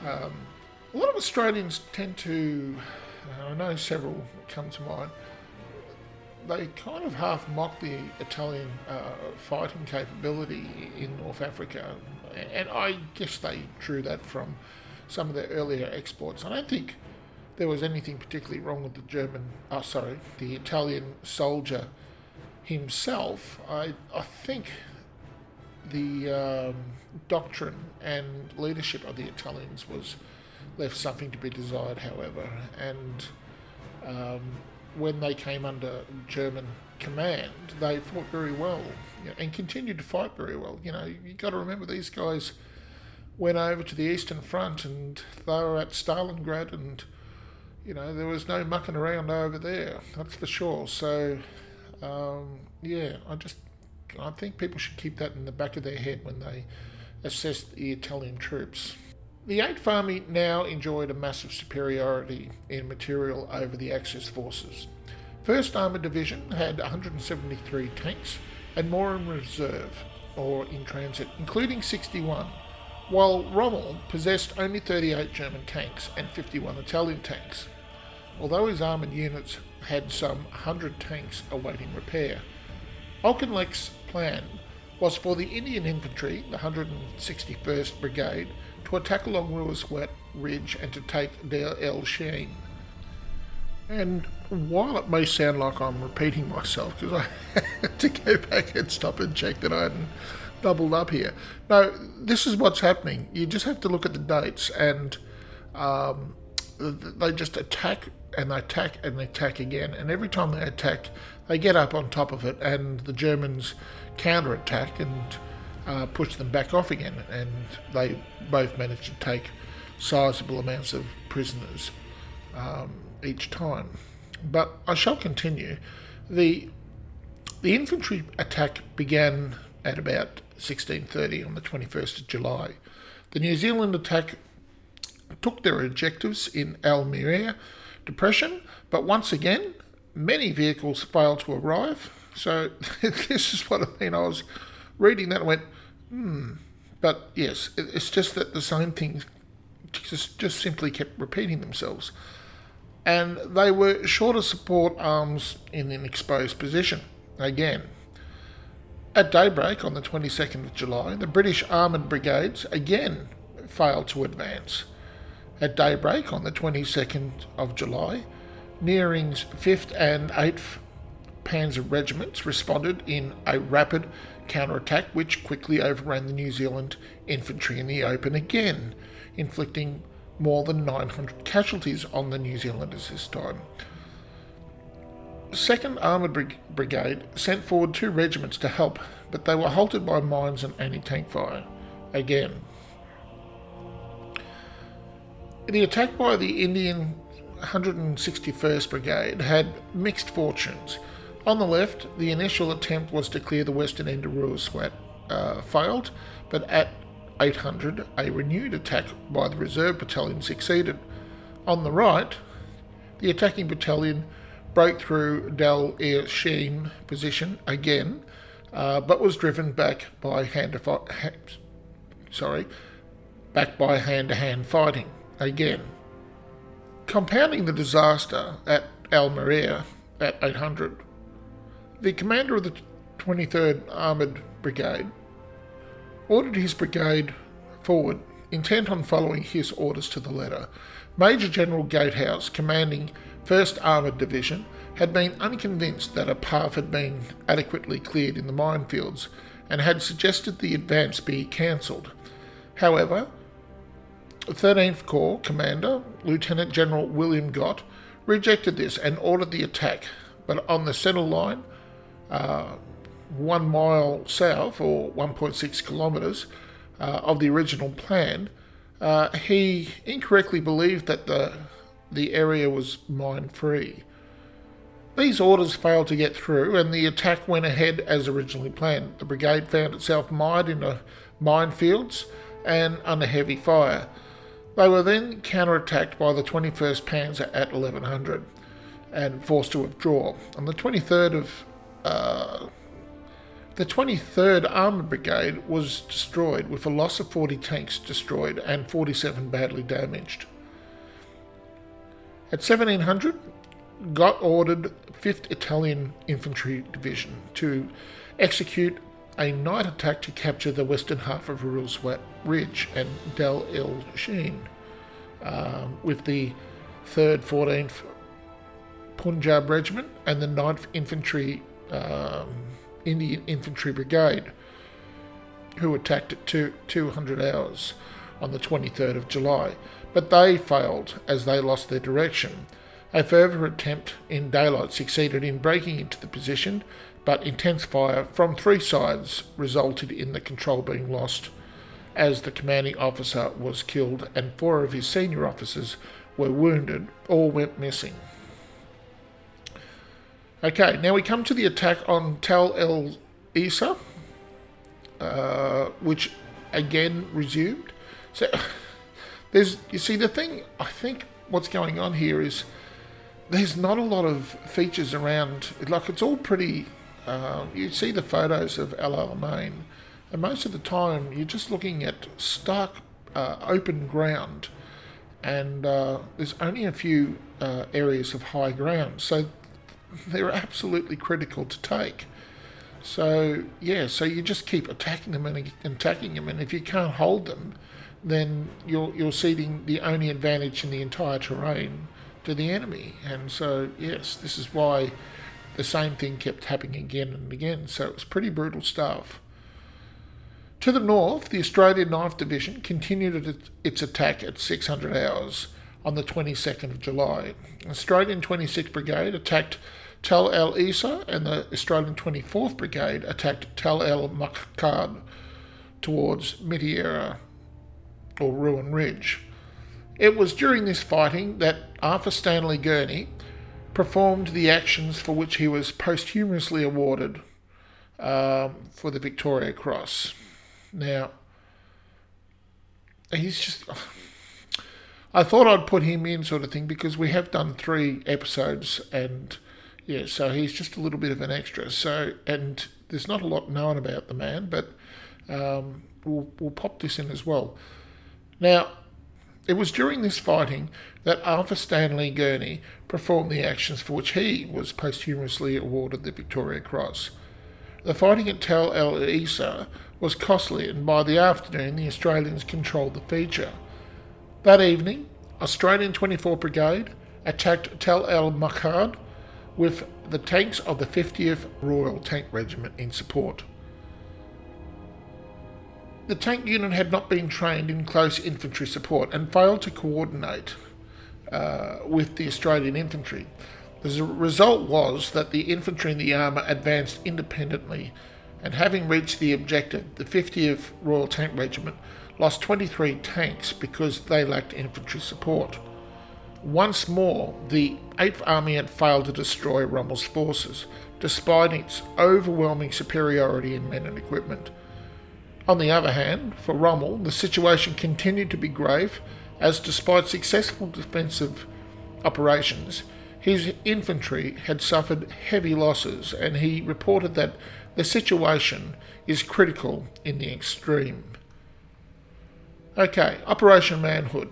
I know several come to mind, they kind of half mock the Italian fighting capability in North Africa, and I guess they drew that from some of their earlier exploits. I don't think there was anything particularly wrong with the Italian soldier himself. I think the doctrine and leadership of the Italians was left something to be desired, however, and when they came under German command, they fought very well, and continued to fight very well. You got to remember, these guys went over to the Eastern Front and they were at Stalingrad, and there was no mucking around over there, that's for sure. So I think people should keep that in the back of their head when they assess the Italian troops. The 8th Army now enjoyed a massive superiority in material over the Axis forces. 1st Armoured Division had 173 tanks and more in reserve or in transit, including 61, while Rommel possessed only 38 German tanks and 51 Italian tanks, although his armoured units had some 100 tanks awaiting repair. Auchinleck's plan was for the Indian Infantry, the 161st Brigade, to attack along Ruiswet Ridge and to take Del El Sheen. And while it may sound like I'm repeating myself, because I had to go back and stop and check that I hadn't doubled up here. No, this is what's happening. You just have to look at the dates, and they just attack and they attack and they attack again. And every time they attack, they get up on top of it, and the Germans counterattack and push them back off again. And they both manage to take sizable amounts of prisoners each time. But I shall continue. The infantry attack began at about 16:30 on the 21st of July. The New Zealand attack took their objectives in Almeria Depression, but once again, many vehicles failed to arrive. So this is what I mean. I was reading that and went, But yes, it's just that the same things just simply kept repeating themselves. And they were short of support arms in an exposed position. Again, at daybreak on the 22nd of July, the British armoured brigades again failed to advance. At daybreak on the 22nd of July, Nearing's 5th and 8th Panzer regiments responded in a rapid counterattack which quickly overran the New Zealand infantry in the open again, inflicting more than 900 casualties on the New Zealanders this time. 2nd Armoured Brigade sent forward 2 regiments to help, but they were halted by mines and anti-tank fire again. The attack by the Indian 161st Brigade had mixed fortunes. On the left, the initial attempt was to clear the western end of Ruiswet failed, but at 800, a renewed attack by the reserve battalion succeeded. On the right, the attacking battalion broke through Del El Sheen position again, but was driven back by hand-to-hand fighting again. Compounding the disaster at Almeria at 800, the commander of the 23rd Armoured Brigade ordered his brigade forward, intent on following his orders to the letter. Major General Gatehouse, commanding 1st Armoured Division, had been unconvinced that a path had been adequately cleared in the minefields and had suggested the advance be cancelled. However, 13th Corps Commander, Lieutenant General William Gott, rejected this and ordered the attack, but on the centre line, 1 mile south, or 1.6 kilometres, of the original plan, he incorrectly believed that the area was mine-free. These orders failed to get through, and the attack went ahead as originally planned. The brigade found itself mired into minefields and under heavy fire. They were then counterattacked by the 21st Panzer at 1100 and forced to withdraw. On the 23rd the 23rd Armoured Brigade was destroyed, with a loss of 40 tanks destroyed and 47 badly damaged. At 1700, Gott ordered 5th Italian Infantry Division to execute a night attack to capture the western half of Ruiswet Ridge and Del El Sheen, with the 3rd 14th Punjab Regiment and the 9th Infantry Indian Infantry Brigade, who attacked at 200 hours on the 23rd of July, but they failed as they lost their direction. A further attempt in daylight succeeded in breaking into the position, but intense fire from 3 sides resulted in the control being lost, as the commanding officer was killed and 4 of his senior officers were wounded or went missing. Okay, now we come to the attack on Tal el-Isa, which again resumed. So you see, the thing, I think what's going on here is there's not a lot of features around, like it's all pretty, you see the photos of El Alamein, and most of the time you're just looking at stark open ground, and there's only a few areas of high ground, so they're absolutely critical to take. So yeah, so you just keep attacking them and attacking them, and if you can't hold them, then you're ceding the only advantage in the entire terrain to the enemy. And so yes, this is why the same thing kept happening again and again. So it was pretty brutal stuff. To the north, the Australian 9th Division continued its attack at 600 hours on the 22nd of July. Australian 26th Brigade attacked Tal el-Isa, and the Australian 24th Brigade attacked Tal el-Makhad towards Mitiera, or Ruin Ridge. It was during this fighting that Arthur Stanley Gurney performed the actions for which he was posthumously awarded for the Victoria Cross. Now, he's just... I thought I'd put him in, sort of thing, because we have done 3 episodes, and yeah, so he's just a little bit of an extra. So, and there's not a lot known about the man, but we'll pop this in as well. Now, it was during this fighting that Arthur Stanley Gurney performed the actions for which he was posthumously awarded the Victoria Cross. The fighting at Tal el-Isa was costly, and by the afternoon the Australians controlled the feature. That evening, Australian 24th Brigade attacked Tal el-Makhad with the tanks of the 50th Royal Tank Regiment in support. The tank unit had not been trained in close infantry support and failed to coordinate with the Australian infantry. The result was that the infantry and the armour advanced independently, and having reached the objective, the 50th Royal Tank Regiment lost 23 tanks because they lacked infantry support. Once more, the 8th Army had failed to destroy Rommel's forces, despite its overwhelming superiority in men and equipment. On the other hand, for Rommel, the situation continued to be grave, as despite successful defensive operations, his infantry had suffered heavy losses, and he reported that the situation is critical in the extreme. Okay, Operation Manhood.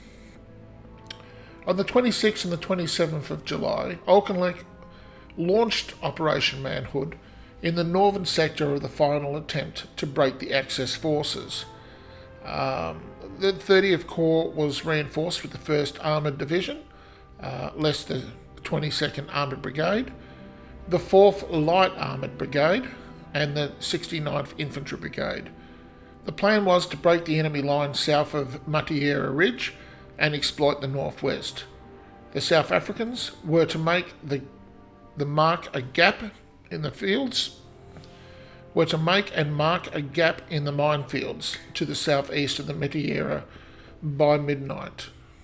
On the 26th and the 27th of July, Auchinleck launched Operation Manhood in the northern sector of the final attempt to break the Axis forces. The 30th Corps was reinforced with the 1st Armoured Division, less the 22nd Armoured Brigade, the 4th Light Armoured Brigade, and the 69th Infantry Brigade. The plan was to break the enemy line south of Matiera Ridge and exploit the northwest. The South Africans were to make mark a gap in the minefields to the southeast of the Mitiera by midnight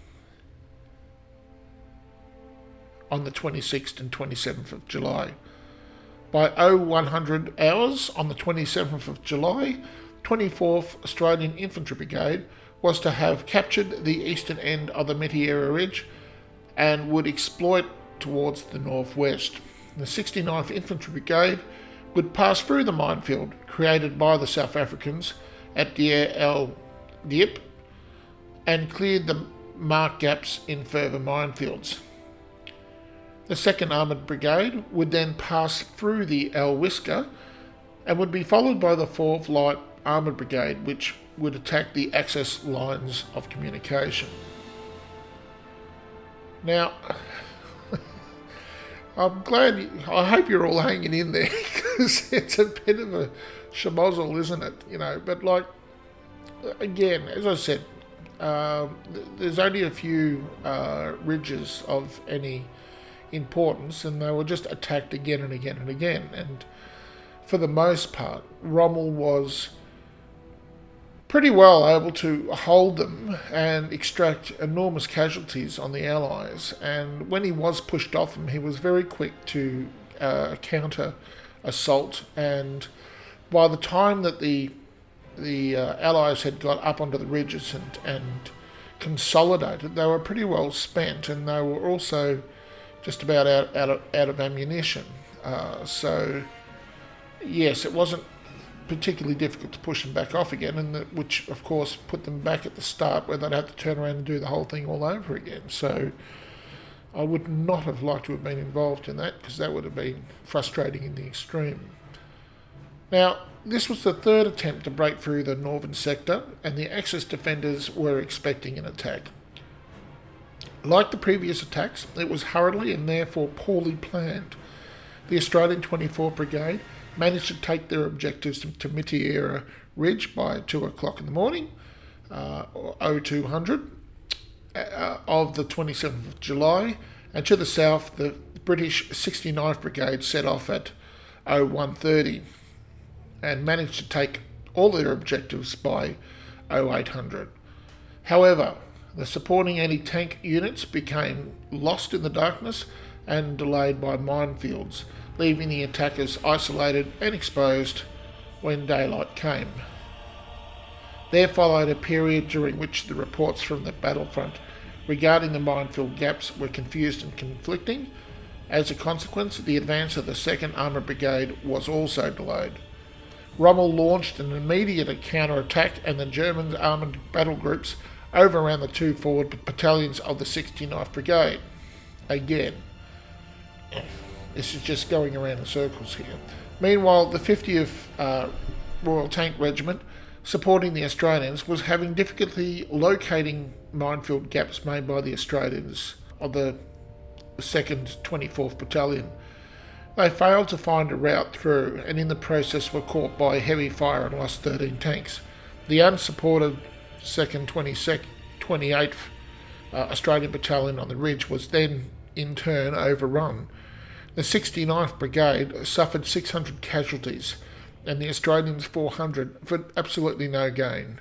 on the 26th and 27th of July. By 0100 hours on the 27th of July, 24th Australian Infantry Brigade was to have captured the eastern end of the Mitiera Ridge and would exploit towards the northwest. The 69th Infantry Brigade would pass through the minefield created by the South Africans at Deir el Diep and cleared the marked gaps in further minefields. The 2nd Armoured Brigade would then pass through the El Whisker and would be followed by the 4th Light Armoured Brigade, which would attack the Axis lines of communication. Now, I hope you're all hanging in there, because it's a bit of a schmozzle, isn't it? But like, again, as I said, there's only a few ridges of any importance, and they were just attacked again and again and again. And for the most part, Rommel was pretty well able to hold them and extract enormous casualties on the Allies. And when he was pushed off them, he was very quick to counter assault. And by the time that the Allies had got up onto the ridges and consolidated, they were pretty well spent, and they were also just about out of ammunition. So yes, it wasn't particularly difficult to push them back off again, and which of course put them back at the start where they'd have to turn around and do the whole thing all over again. So I would not have liked to have been involved in that, because that would have been frustrating in the extreme. Now, this was the third attempt to break through the northern sector, and the Axis defenders were expecting an attack. Like the previous attacks, it was hurriedly and therefore poorly planned. The Australian 24th Brigade managed to take their objectives to Mitiera Ridge by 2 o'clock in the morning, or 0200, of the 27th of July, and to the south, the British 69th Brigade set off at 0130 and managed to take all their objectives by 0800. However, the supporting anti-tank units became lost in the darkness and delayed by minefields, leaving the attackers isolated and exposed when daylight came. There followed a period during which the reports from the battlefront regarding the minefield gaps were confused and conflicting. As a consequence, the advance of the 2nd Armoured Brigade was also delayed. Rommel launched an immediate counter-attack, and the German armoured battle groups overran the 2 forward battalions of the 69th Brigade. Again, this is just going around in circles here. Meanwhile, the 50th Royal Tank Regiment, supporting the Australians, was having difficulty locating minefield gaps made by the Australians of the 2nd 24th Battalion. They failed to find a route through, and in the process were caught by heavy fire and lost 13 tanks. The unsupported 2nd 28th Australian Battalion on the ridge was then in turn overrun. The 69th Brigade suffered 600 casualties, and the Australians 400 for absolutely no gain.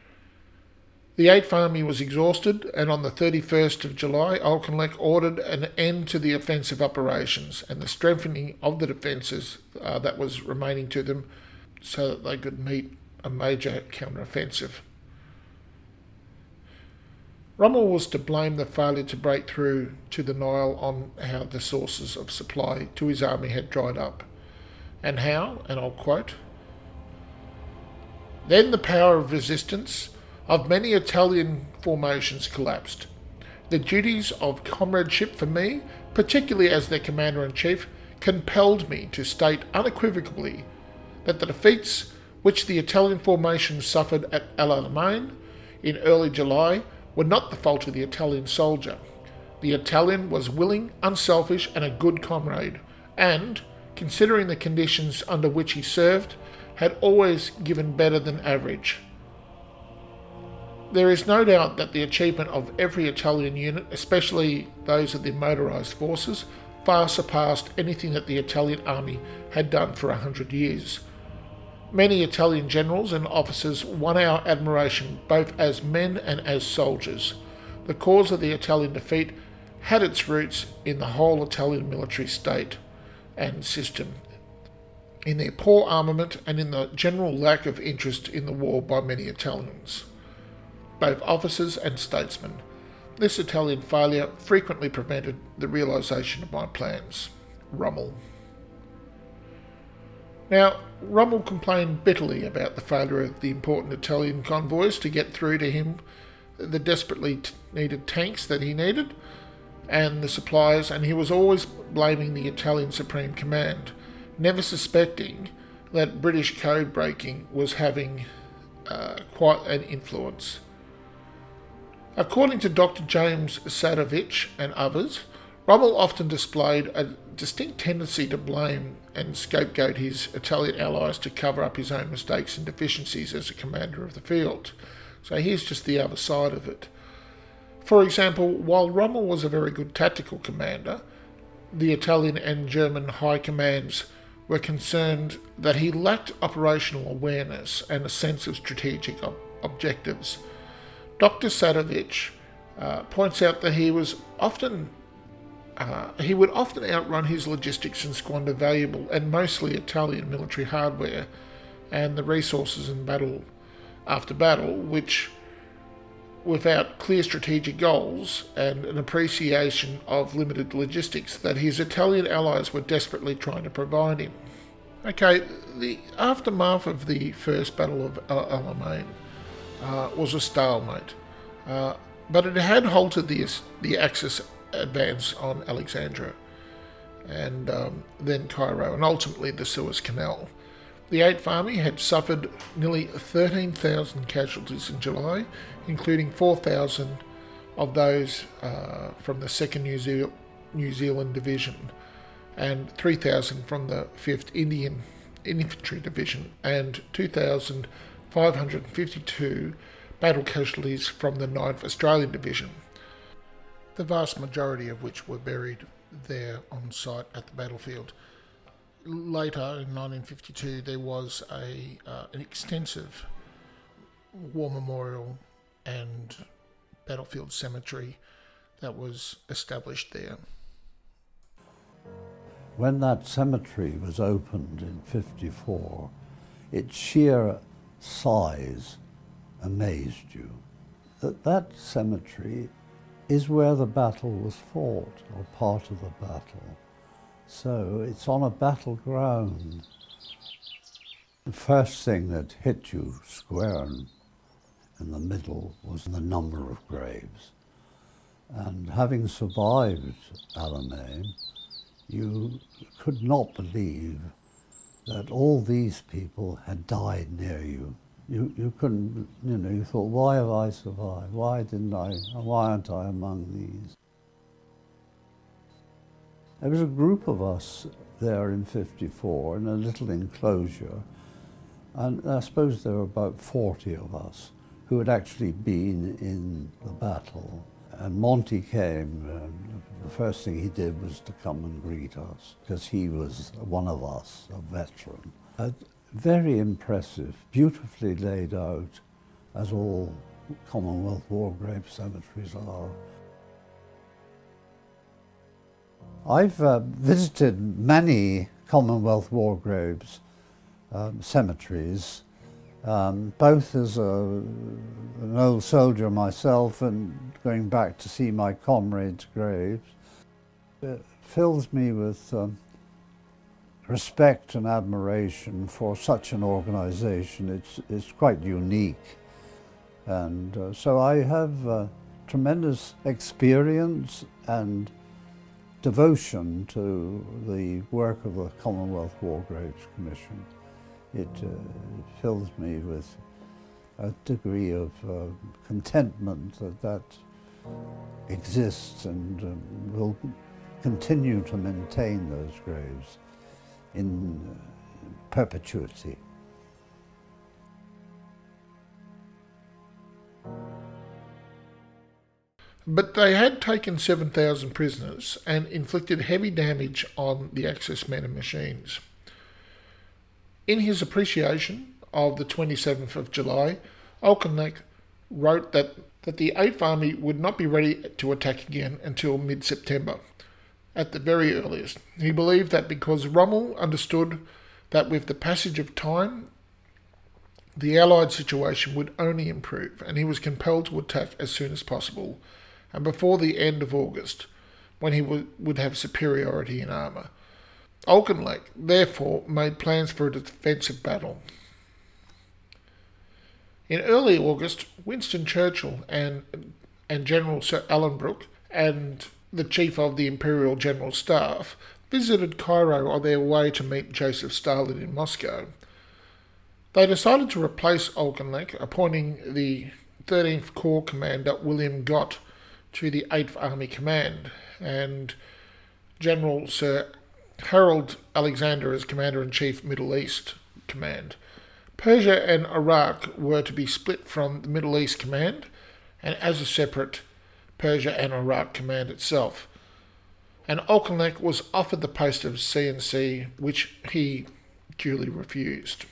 The 8th Army was exhausted, and on the 31st of July, Auchinleck ordered an end to the offensive operations and the strengthening of the defences that was remaining to them, so that they could meet a major counter-offensive. Rommel was to blame the failure to break through to the Nile on how the sources of supply to his army had dried up. And how, and I'll quote, "Then the power of resistance of many Italian formations collapsed. The duties of comradeship for me, particularly as their commander-in-chief, compelled me to state unequivocally that the defeats which the Italian formations suffered at El Alamein in early July were not the fault of the Italian soldier. The Italian was willing, unselfish, and a good comrade, and, considering the conditions under which he served, had always given better than average. There is no doubt that the achievement of every Italian unit, especially those of the motorised forces, far surpassed anything that the Italian army had done for 100 years. Many Italian generals and officers won our admiration both as men and as soldiers. The cause of the Italian defeat had its roots in the whole Italian military state and system, in their poor armament and in the general lack of interest in the war by many Italians, both officers and statesmen. This Italian failure frequently prevented the realisation of my plans." Rommel. Now, Rommel complained bitterly about the failure of the important Italian convoys to get through to him the desperately needed tanks that he needed and the supplies, and he was always blaming the Italian Supreme Command, never suspecting that British code breaking was having quite an influence. According to Dr. James Sadovich and others, Rommel often displayed a distinct tendency to blame and scapegoat his Italian allies to cover up his own mistakes and deficiencies as a commander of the field. So here's just the other side of it. For example, while Rommel was a very good tactical commander, the Italian and German high commands were concerned that he lacked operational awareness and a sense of strategic objectives. Dr. Sadovich points out that he would often outrun his logistics and squander valuable and mostly Italian military hardware and the resources in battle after battle, which, without clear strategic goals and an appreciation of limited logistics that his Italian allies were desperately trying to provide him. Okay, the aftermath of the First Battle of Alamein was a stalemate, but it had halted the Axis advance on Alexandria and then Cairo and ultimately the Suez Canal. The Eighth Army had suffered nearly 13,000 casualties in July, including 4,000 of those from the 2nd New Zealand Division and 3,000 from the 5th Indian Infantry Division and 2,552 battle casualties from the 9th Australian Division, the vast majority of which were buried there on site at the battlefield. Later, in 1952, there was an extensive war memorial and battlefield cemetery that was established there. When that cemetery was opened in 1954, its sheer size amazed you. That cemetery is where the battle was fought, or part of the battle. So it's on a battleground. The first thing that hit you square in the middle was the number of graves. And having survived Alamein, you could not believe that all these people had died near you. You couldn't, you thought, why have I survived? Why aren't I among these? There was a group of us there in 1954 in a little enclosure, and I suppose there were about 40 of us who had actually been in the battle. And Monty came, and the first thing he did was to come and greet us, because he was one of us, a veteran. Very impressive, beautifully laid out, as all Commonwealth War grave cemeteries are. I've visited many Commonwealth War graves cemeteries, both as an old soldier myself and going back to see my comrades' graves. It fills me with respect and admiration for such an organisation. It's quite unique, and so I have tremendous experience and devotion to the work of the Commonwealth War Graves Commission. It fills me with a degree of contentment that exists and will continue to maintain those graves in perpetuity. But they had taken 7,000 prisoners and inflicted heavy damage on the Axis men and machines. In his appreciation of the 27th of July, Auchinleck wrote that the 8th Army would not be ready to attack again until mid-September, at the very earliest. He believed that because Rommel understood that with the passage of time, the Allied situation would only improve, and he was compelled to attack as soon as possible, and before the end of August, when he would have superiority in armour. Auchinleck, therefore, made plans for a defensive battle. In early August, Winston Churchill and General Sir Alan Brooke and the Chief of the Imperial General Staff visited Cairo on their way to meet Joseph Stalin in Moscow. They decided to replace Auchinleck, appointing the 13th Corps Commander William Gott to the 8th Army Command, and General Sir Harold Alexander as Commander-in-Chief Middle East Command. Persia and Iraq were to be split from the Middle East Command and as a separate Persia and Iraq Command itself. And Auchinleck was offered the post of CNC, which he duly refused.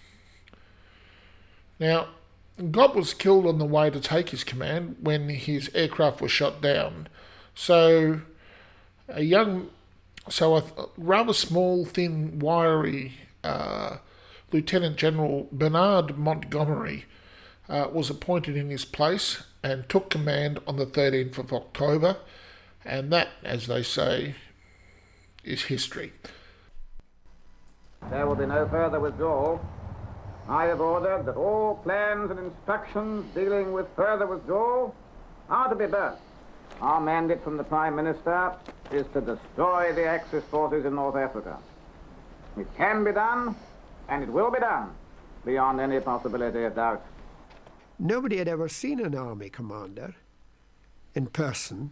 Now, Gott was killed on the way to take his command when his aircraft was shot down. So a rather small, thin, wiry Lieutenant General Bernard Montgomery was appointed in his place and took command on the 13th of October. And that, as they say, is history. There will be no further withdrawal. I have ordered that all plans and instructions dealing with further withdrawal are to be burnt. Our mandate from the Prime Minister is to destroy the Axis forces in North Africa. It can be done, and it will be done, beyond any possibility of doubt. Nobody had ever seen an army commander in person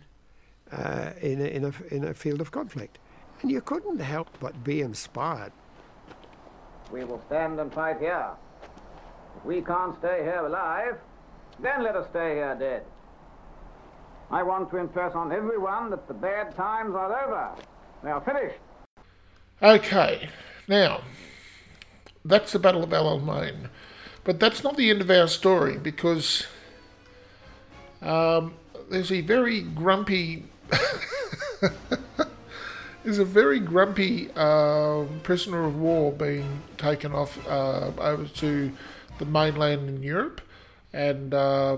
in a field of conflict. And you couldn't help but be inspired. We will stand and fight here. If we can't stay here alive, then let us stay here dead. I want to impress on everyone that the bad times are over. They are finished. Okay, now, that's the Battle of El Alamein. But that's not the end of our story, because there's a very grumpy prisoner of war being taken off over to the mainland in Europe, and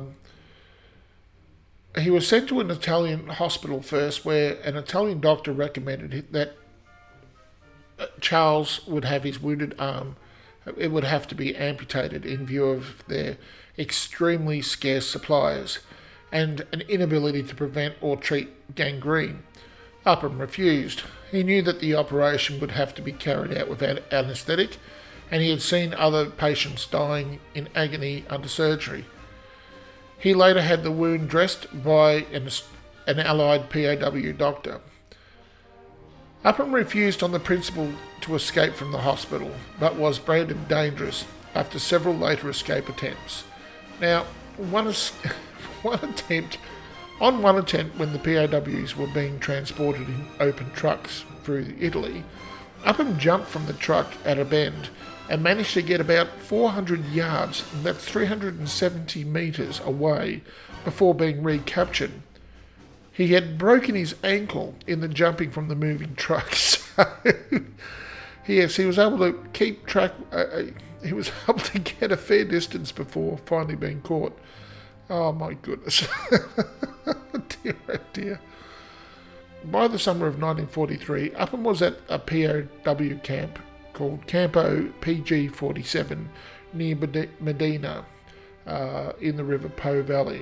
he was sent to an Italian hospital first, where an Italian doctor recommended that Charles would have his wounded arm. It would have to be amputated in view of their extremely scarce supplies and an inability to prevent or treat gangrene. Upham refused. He knew that the operation would have to be carried out without anaesthetic, and he had seen other patients dying in agony under surgery. He later had the wound dressed by an allied POW doctor. Upham refused on the principle to escape from the hospital, but was branded dangerous after several later escape attempts. Now, on one attempt when the POWs were being transported in open trucks through Italy, Upham jumped from the truck at a bend and managed to get about 400 yards, and that's 370 metres away, before being recaptured. He had broken his ankle in the jumping from the moving trucks. Yes, he was able to keep track. He was able to get a fair distance before finally being caught. Oh my goodness. Dear, oh dear. By the summer of 1943, Upham was at a POW camp called Campo PG-47 near Medina in the River Po Valley.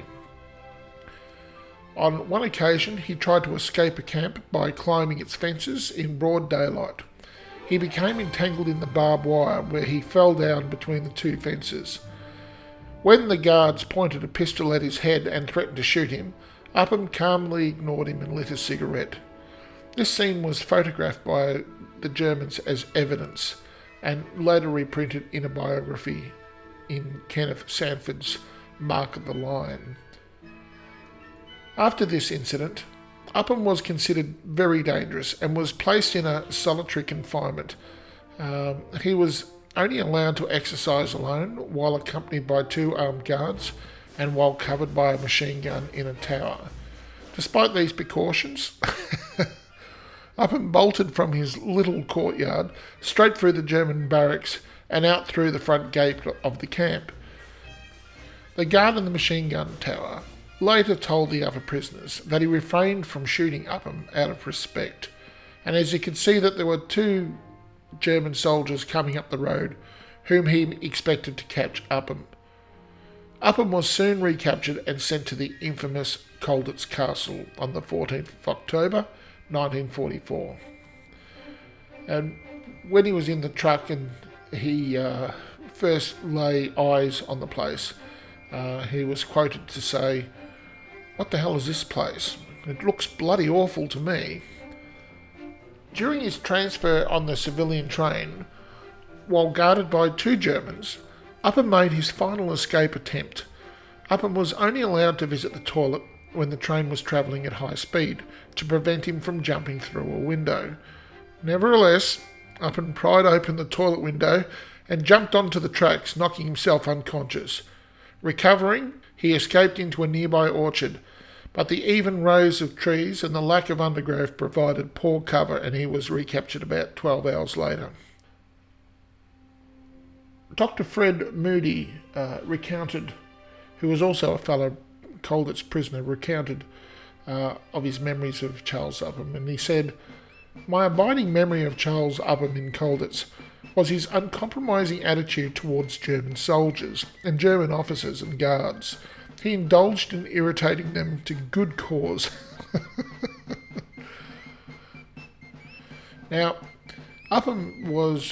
On one occasion, he tried to escape a camp by climbing its fences in broad daylight. He became entangled in the barbed wire, where he fell down between the two fences. When the guards pointed a pistol at his head and threatened to shoot him, Upham calmly ignored him and lit a cigarette. This scene was photographed by the Germans as evidence, and later reprinted in a biography in Kenneth Sanford's Mark of the Lion. After this incident, Upham was considered very dangerous and was placed in a solitary confinement. He was only allowed to exercise alone while accompanied by 2 armed guards and while covered by a machine gun in a tower. Despite these precautions, Upham bolted from his little courtyard straight through the German barracks and out through the front gate of the camp. The guard in the machine gun tower later told the other prisoners that he refrained from shooting Upham out of respect, and as he could see that there were 2 German soldiers coming up the road whom he expected to catch Upham. Upham was soon recaptured and sent to the infamous Colditz Castle on the 14th of October 1944. And when he was in the truck and he first lay eyes on the place, he was quoted to say, "What the hell is this place? It looks bloody awful to me." During his transfer on the civilian train, while guarded by 2 Germans, Upham made his final escape attempt. Upham was only allowed to visit the toilet when the train was travelling at high speed to prevent him from jumping through a window. Nevertheless, Upham pried open the toilet window and jumped onto the tracks, knocking himself unconscious. Recovering, he escaped into a nearby orchard, but the even rows of trees and the lack of undergrowth provided poor cover, and he was recaptured about 12 hours later. Dr. Fred Moody recounted, who was also a fellow Colditz prisoner, recounted of his memories of Charles Upham, and he said, "My abiding memory of Charles Upham in Colditz was his uncompromising attitude towards German soldiers and German officers and guards. He indulged in irritating them to good cause." Now, Upham was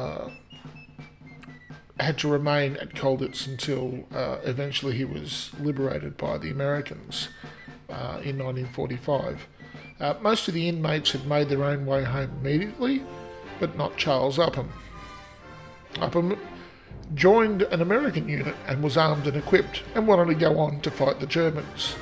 had to remain at Colditz until eventually he was liberated by the Americans in 1945. Most of the inmates had made their own way home immediately, but not Charles Upham. Upham joined an American unit and was armed and equipped and wanted to go on to fight the Germans.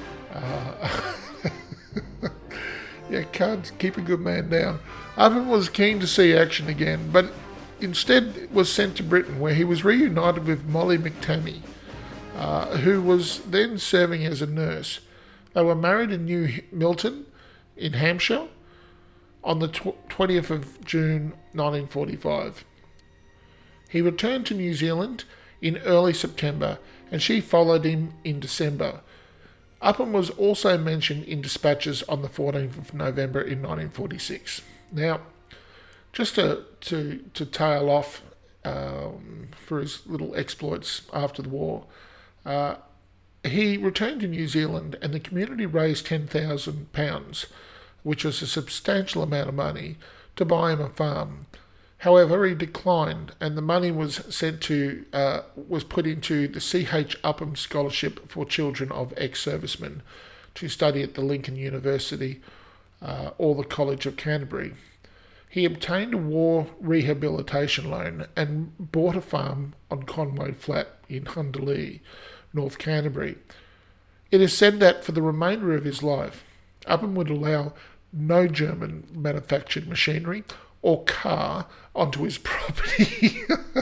Can't keep a good man down. Upham was keen to see action again, but instead was sent to Britain, where he was reunited with Molly McTamey, who was then serving as a nurse. They were married in New Milton in Hampshire on the 20th of June 1945. He returned to New Zealand in early September, and she followed him in December. Upham was also mentioned in dispatches on the 14th of November in 1946. Now, just to tail off for his little exploits after the war, he returned to New Zealand, and the community raised £10,000, which was a substantial amount of money, to buy him a farm. However, he declined, and the money was put into the C.H. Upham Scholarship for Children of Ex-Servicemen to study at the Lincoln University or the College of Canterbury. He obtained a war rehabilitation loan and bought a farm on Conway Flat in Hundalee, North Canterbury. It is said that for the remainder of his life, Upham would allow no German manufactured machinery or car onto his property.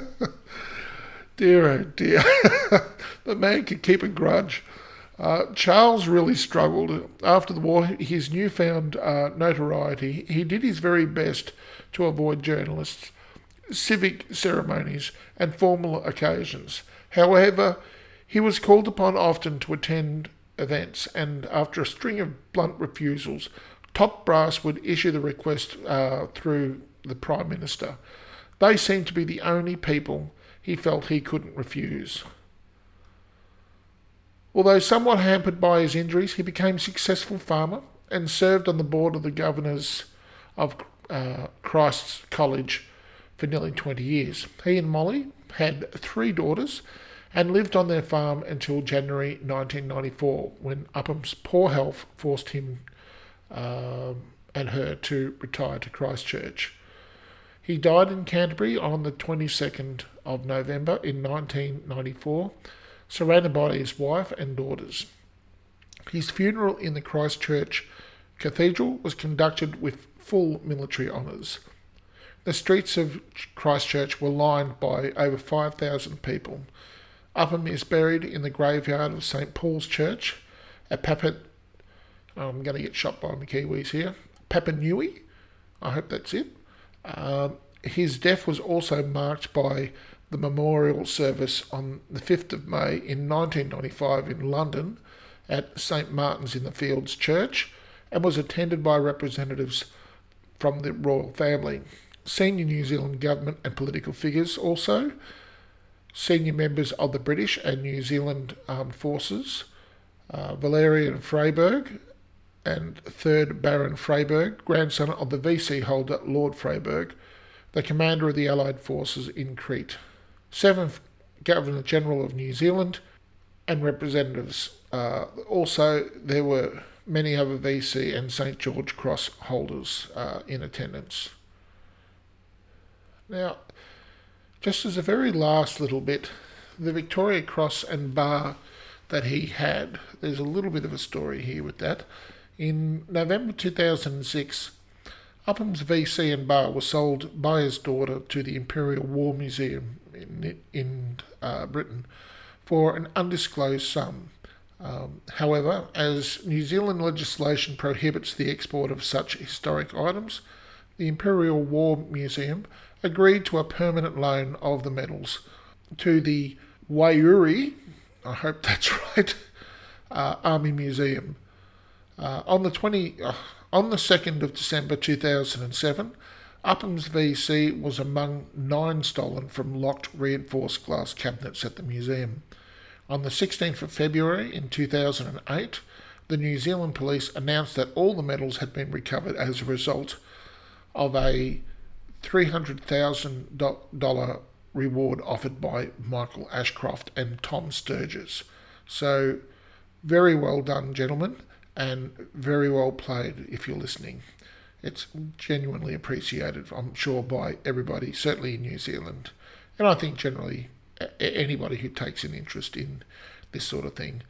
Dear, oh dear. The man could keep a grudge. Charles really struggled. After the war, his newfound notoriety, he did his very best to avoid journalists, civic ceremonies, and formal occasions. However, he was called upon often to attend events, and after a string of blunt refusals, top brass would issue the request through the Prime Minister. They seemed to be the only people he felt he couldn't refuse. Although somewhat hampered by his injuries, he became a successful farmer and served on the board of the governors of Christ's College for nearly 20 years. He and Molly had 3 daughters and lived on their farm until January 1994, when Upham's poor health forced him and her to retire to Christchurch. He died in Canterbury on the 22nd of November in 1994, surrounded by his wife and daughters. His funeral in the Christchurch Cathedral was conducted with full military honours. The streets of Christchurch were lined by over 5,000 people. Upham is buried in the graveyard of St. Paul's Church at I'm going to get shot by the Kiwis here. Papanui, I hope that's it. His death was also marked by the memorial service on the 5th of May in 1995 in London at St. Martin's in the Fields Church, and was attended by representatives from the royal family, senior New Zealand government and political figures also, senior members of the British and New Zealand Armed Forces, Valerian Freyberg, and 3rd Baron Freyberg, grandson of the VC holder Lord Freyberg, the commander of the Allied forces in Crete, 7th Governor-General of New Zealand, and representatives. Also, there were many other VC and St. George Cross holders in attendance. Now, Just as a very last little bit, the Victoria Cross and bar that he had, there's a little bit of a story here with that. In November 2006, Upham's VC and bar was sold by his daughter to the Imperial War Museum in Britain for an undisclosed sum. However, as New Zealand legislation prohibits the export of such historic items, the Imperial War Museum agreed to a permanent loan of the medals to the Waiouri, I hope that's right, Army Museum. On the 2nd of December 2007, Upham's VC was among 9 stolen from locked reinforced glass cabinets at the museum. On the 16th of February in 2008, the New Zealand Police announced that all the medals had been recovered as a result of a $300,000 reward offered by Michael Ashcroft and Tom Sturgis. So, very well done, gentlemen, and very well played if you're listening. It's genuinely appreciated, I'm sure, by everybody, certainly in New Zealand, and I think generally anybody who takes an interest in this sort of thing.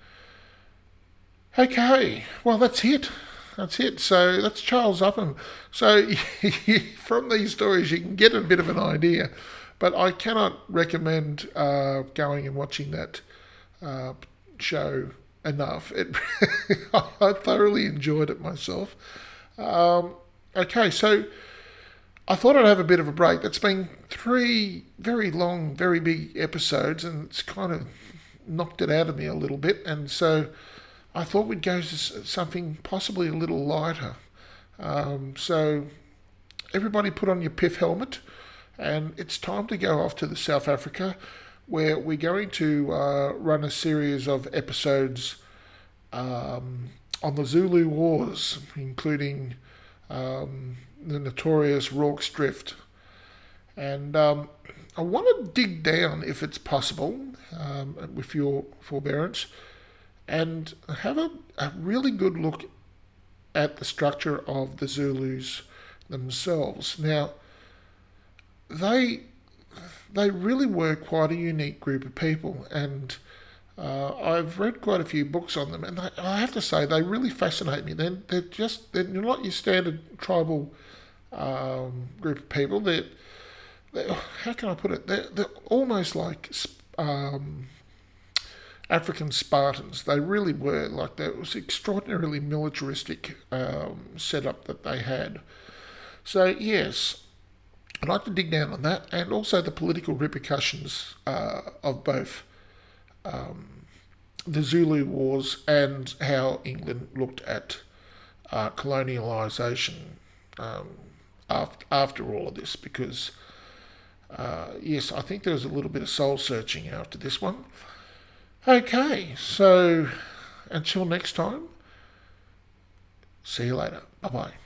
Okay, well, that's it. So that's Charles Upham. So from these stories you can get a bit of an idea, but I cannot recommend going and watching that show enough. I thoroughly enjoyed it myself. Okay, so I thought I'd have a bit of a break. It's been 3 very long, very big episodes, and it's kind of knocked it out of me a little bit, and so I thought we'd go to something possibly a little lighter. So everybody put on your PIF helmet, and it's time to go off to the South Africa, where we're going to run a series of episodes on the Zulu Wars, including the notorious Rorke's Drift. And I want to dig down, if it's possible, with your forbearance, and have a really good look at the structure of the Zulus themselves. Now, they really were quite a unique group of people, and I've read quite a few books on them, and I have to say they really fascinate me. They're not your standard tribal group of people. They're how can I put it? They're almost like African Spartans. They really were. Like, that was extraordinarily militaristic setup that they had. So yes, I'd like to dig down on that, and also the political repercussions of both the Zulu Wars and how England looked at colonialisation after all of this, because yes, I think there was a little bit of soul searching after this one. Okay, so until next time, see you later. Bye-bye.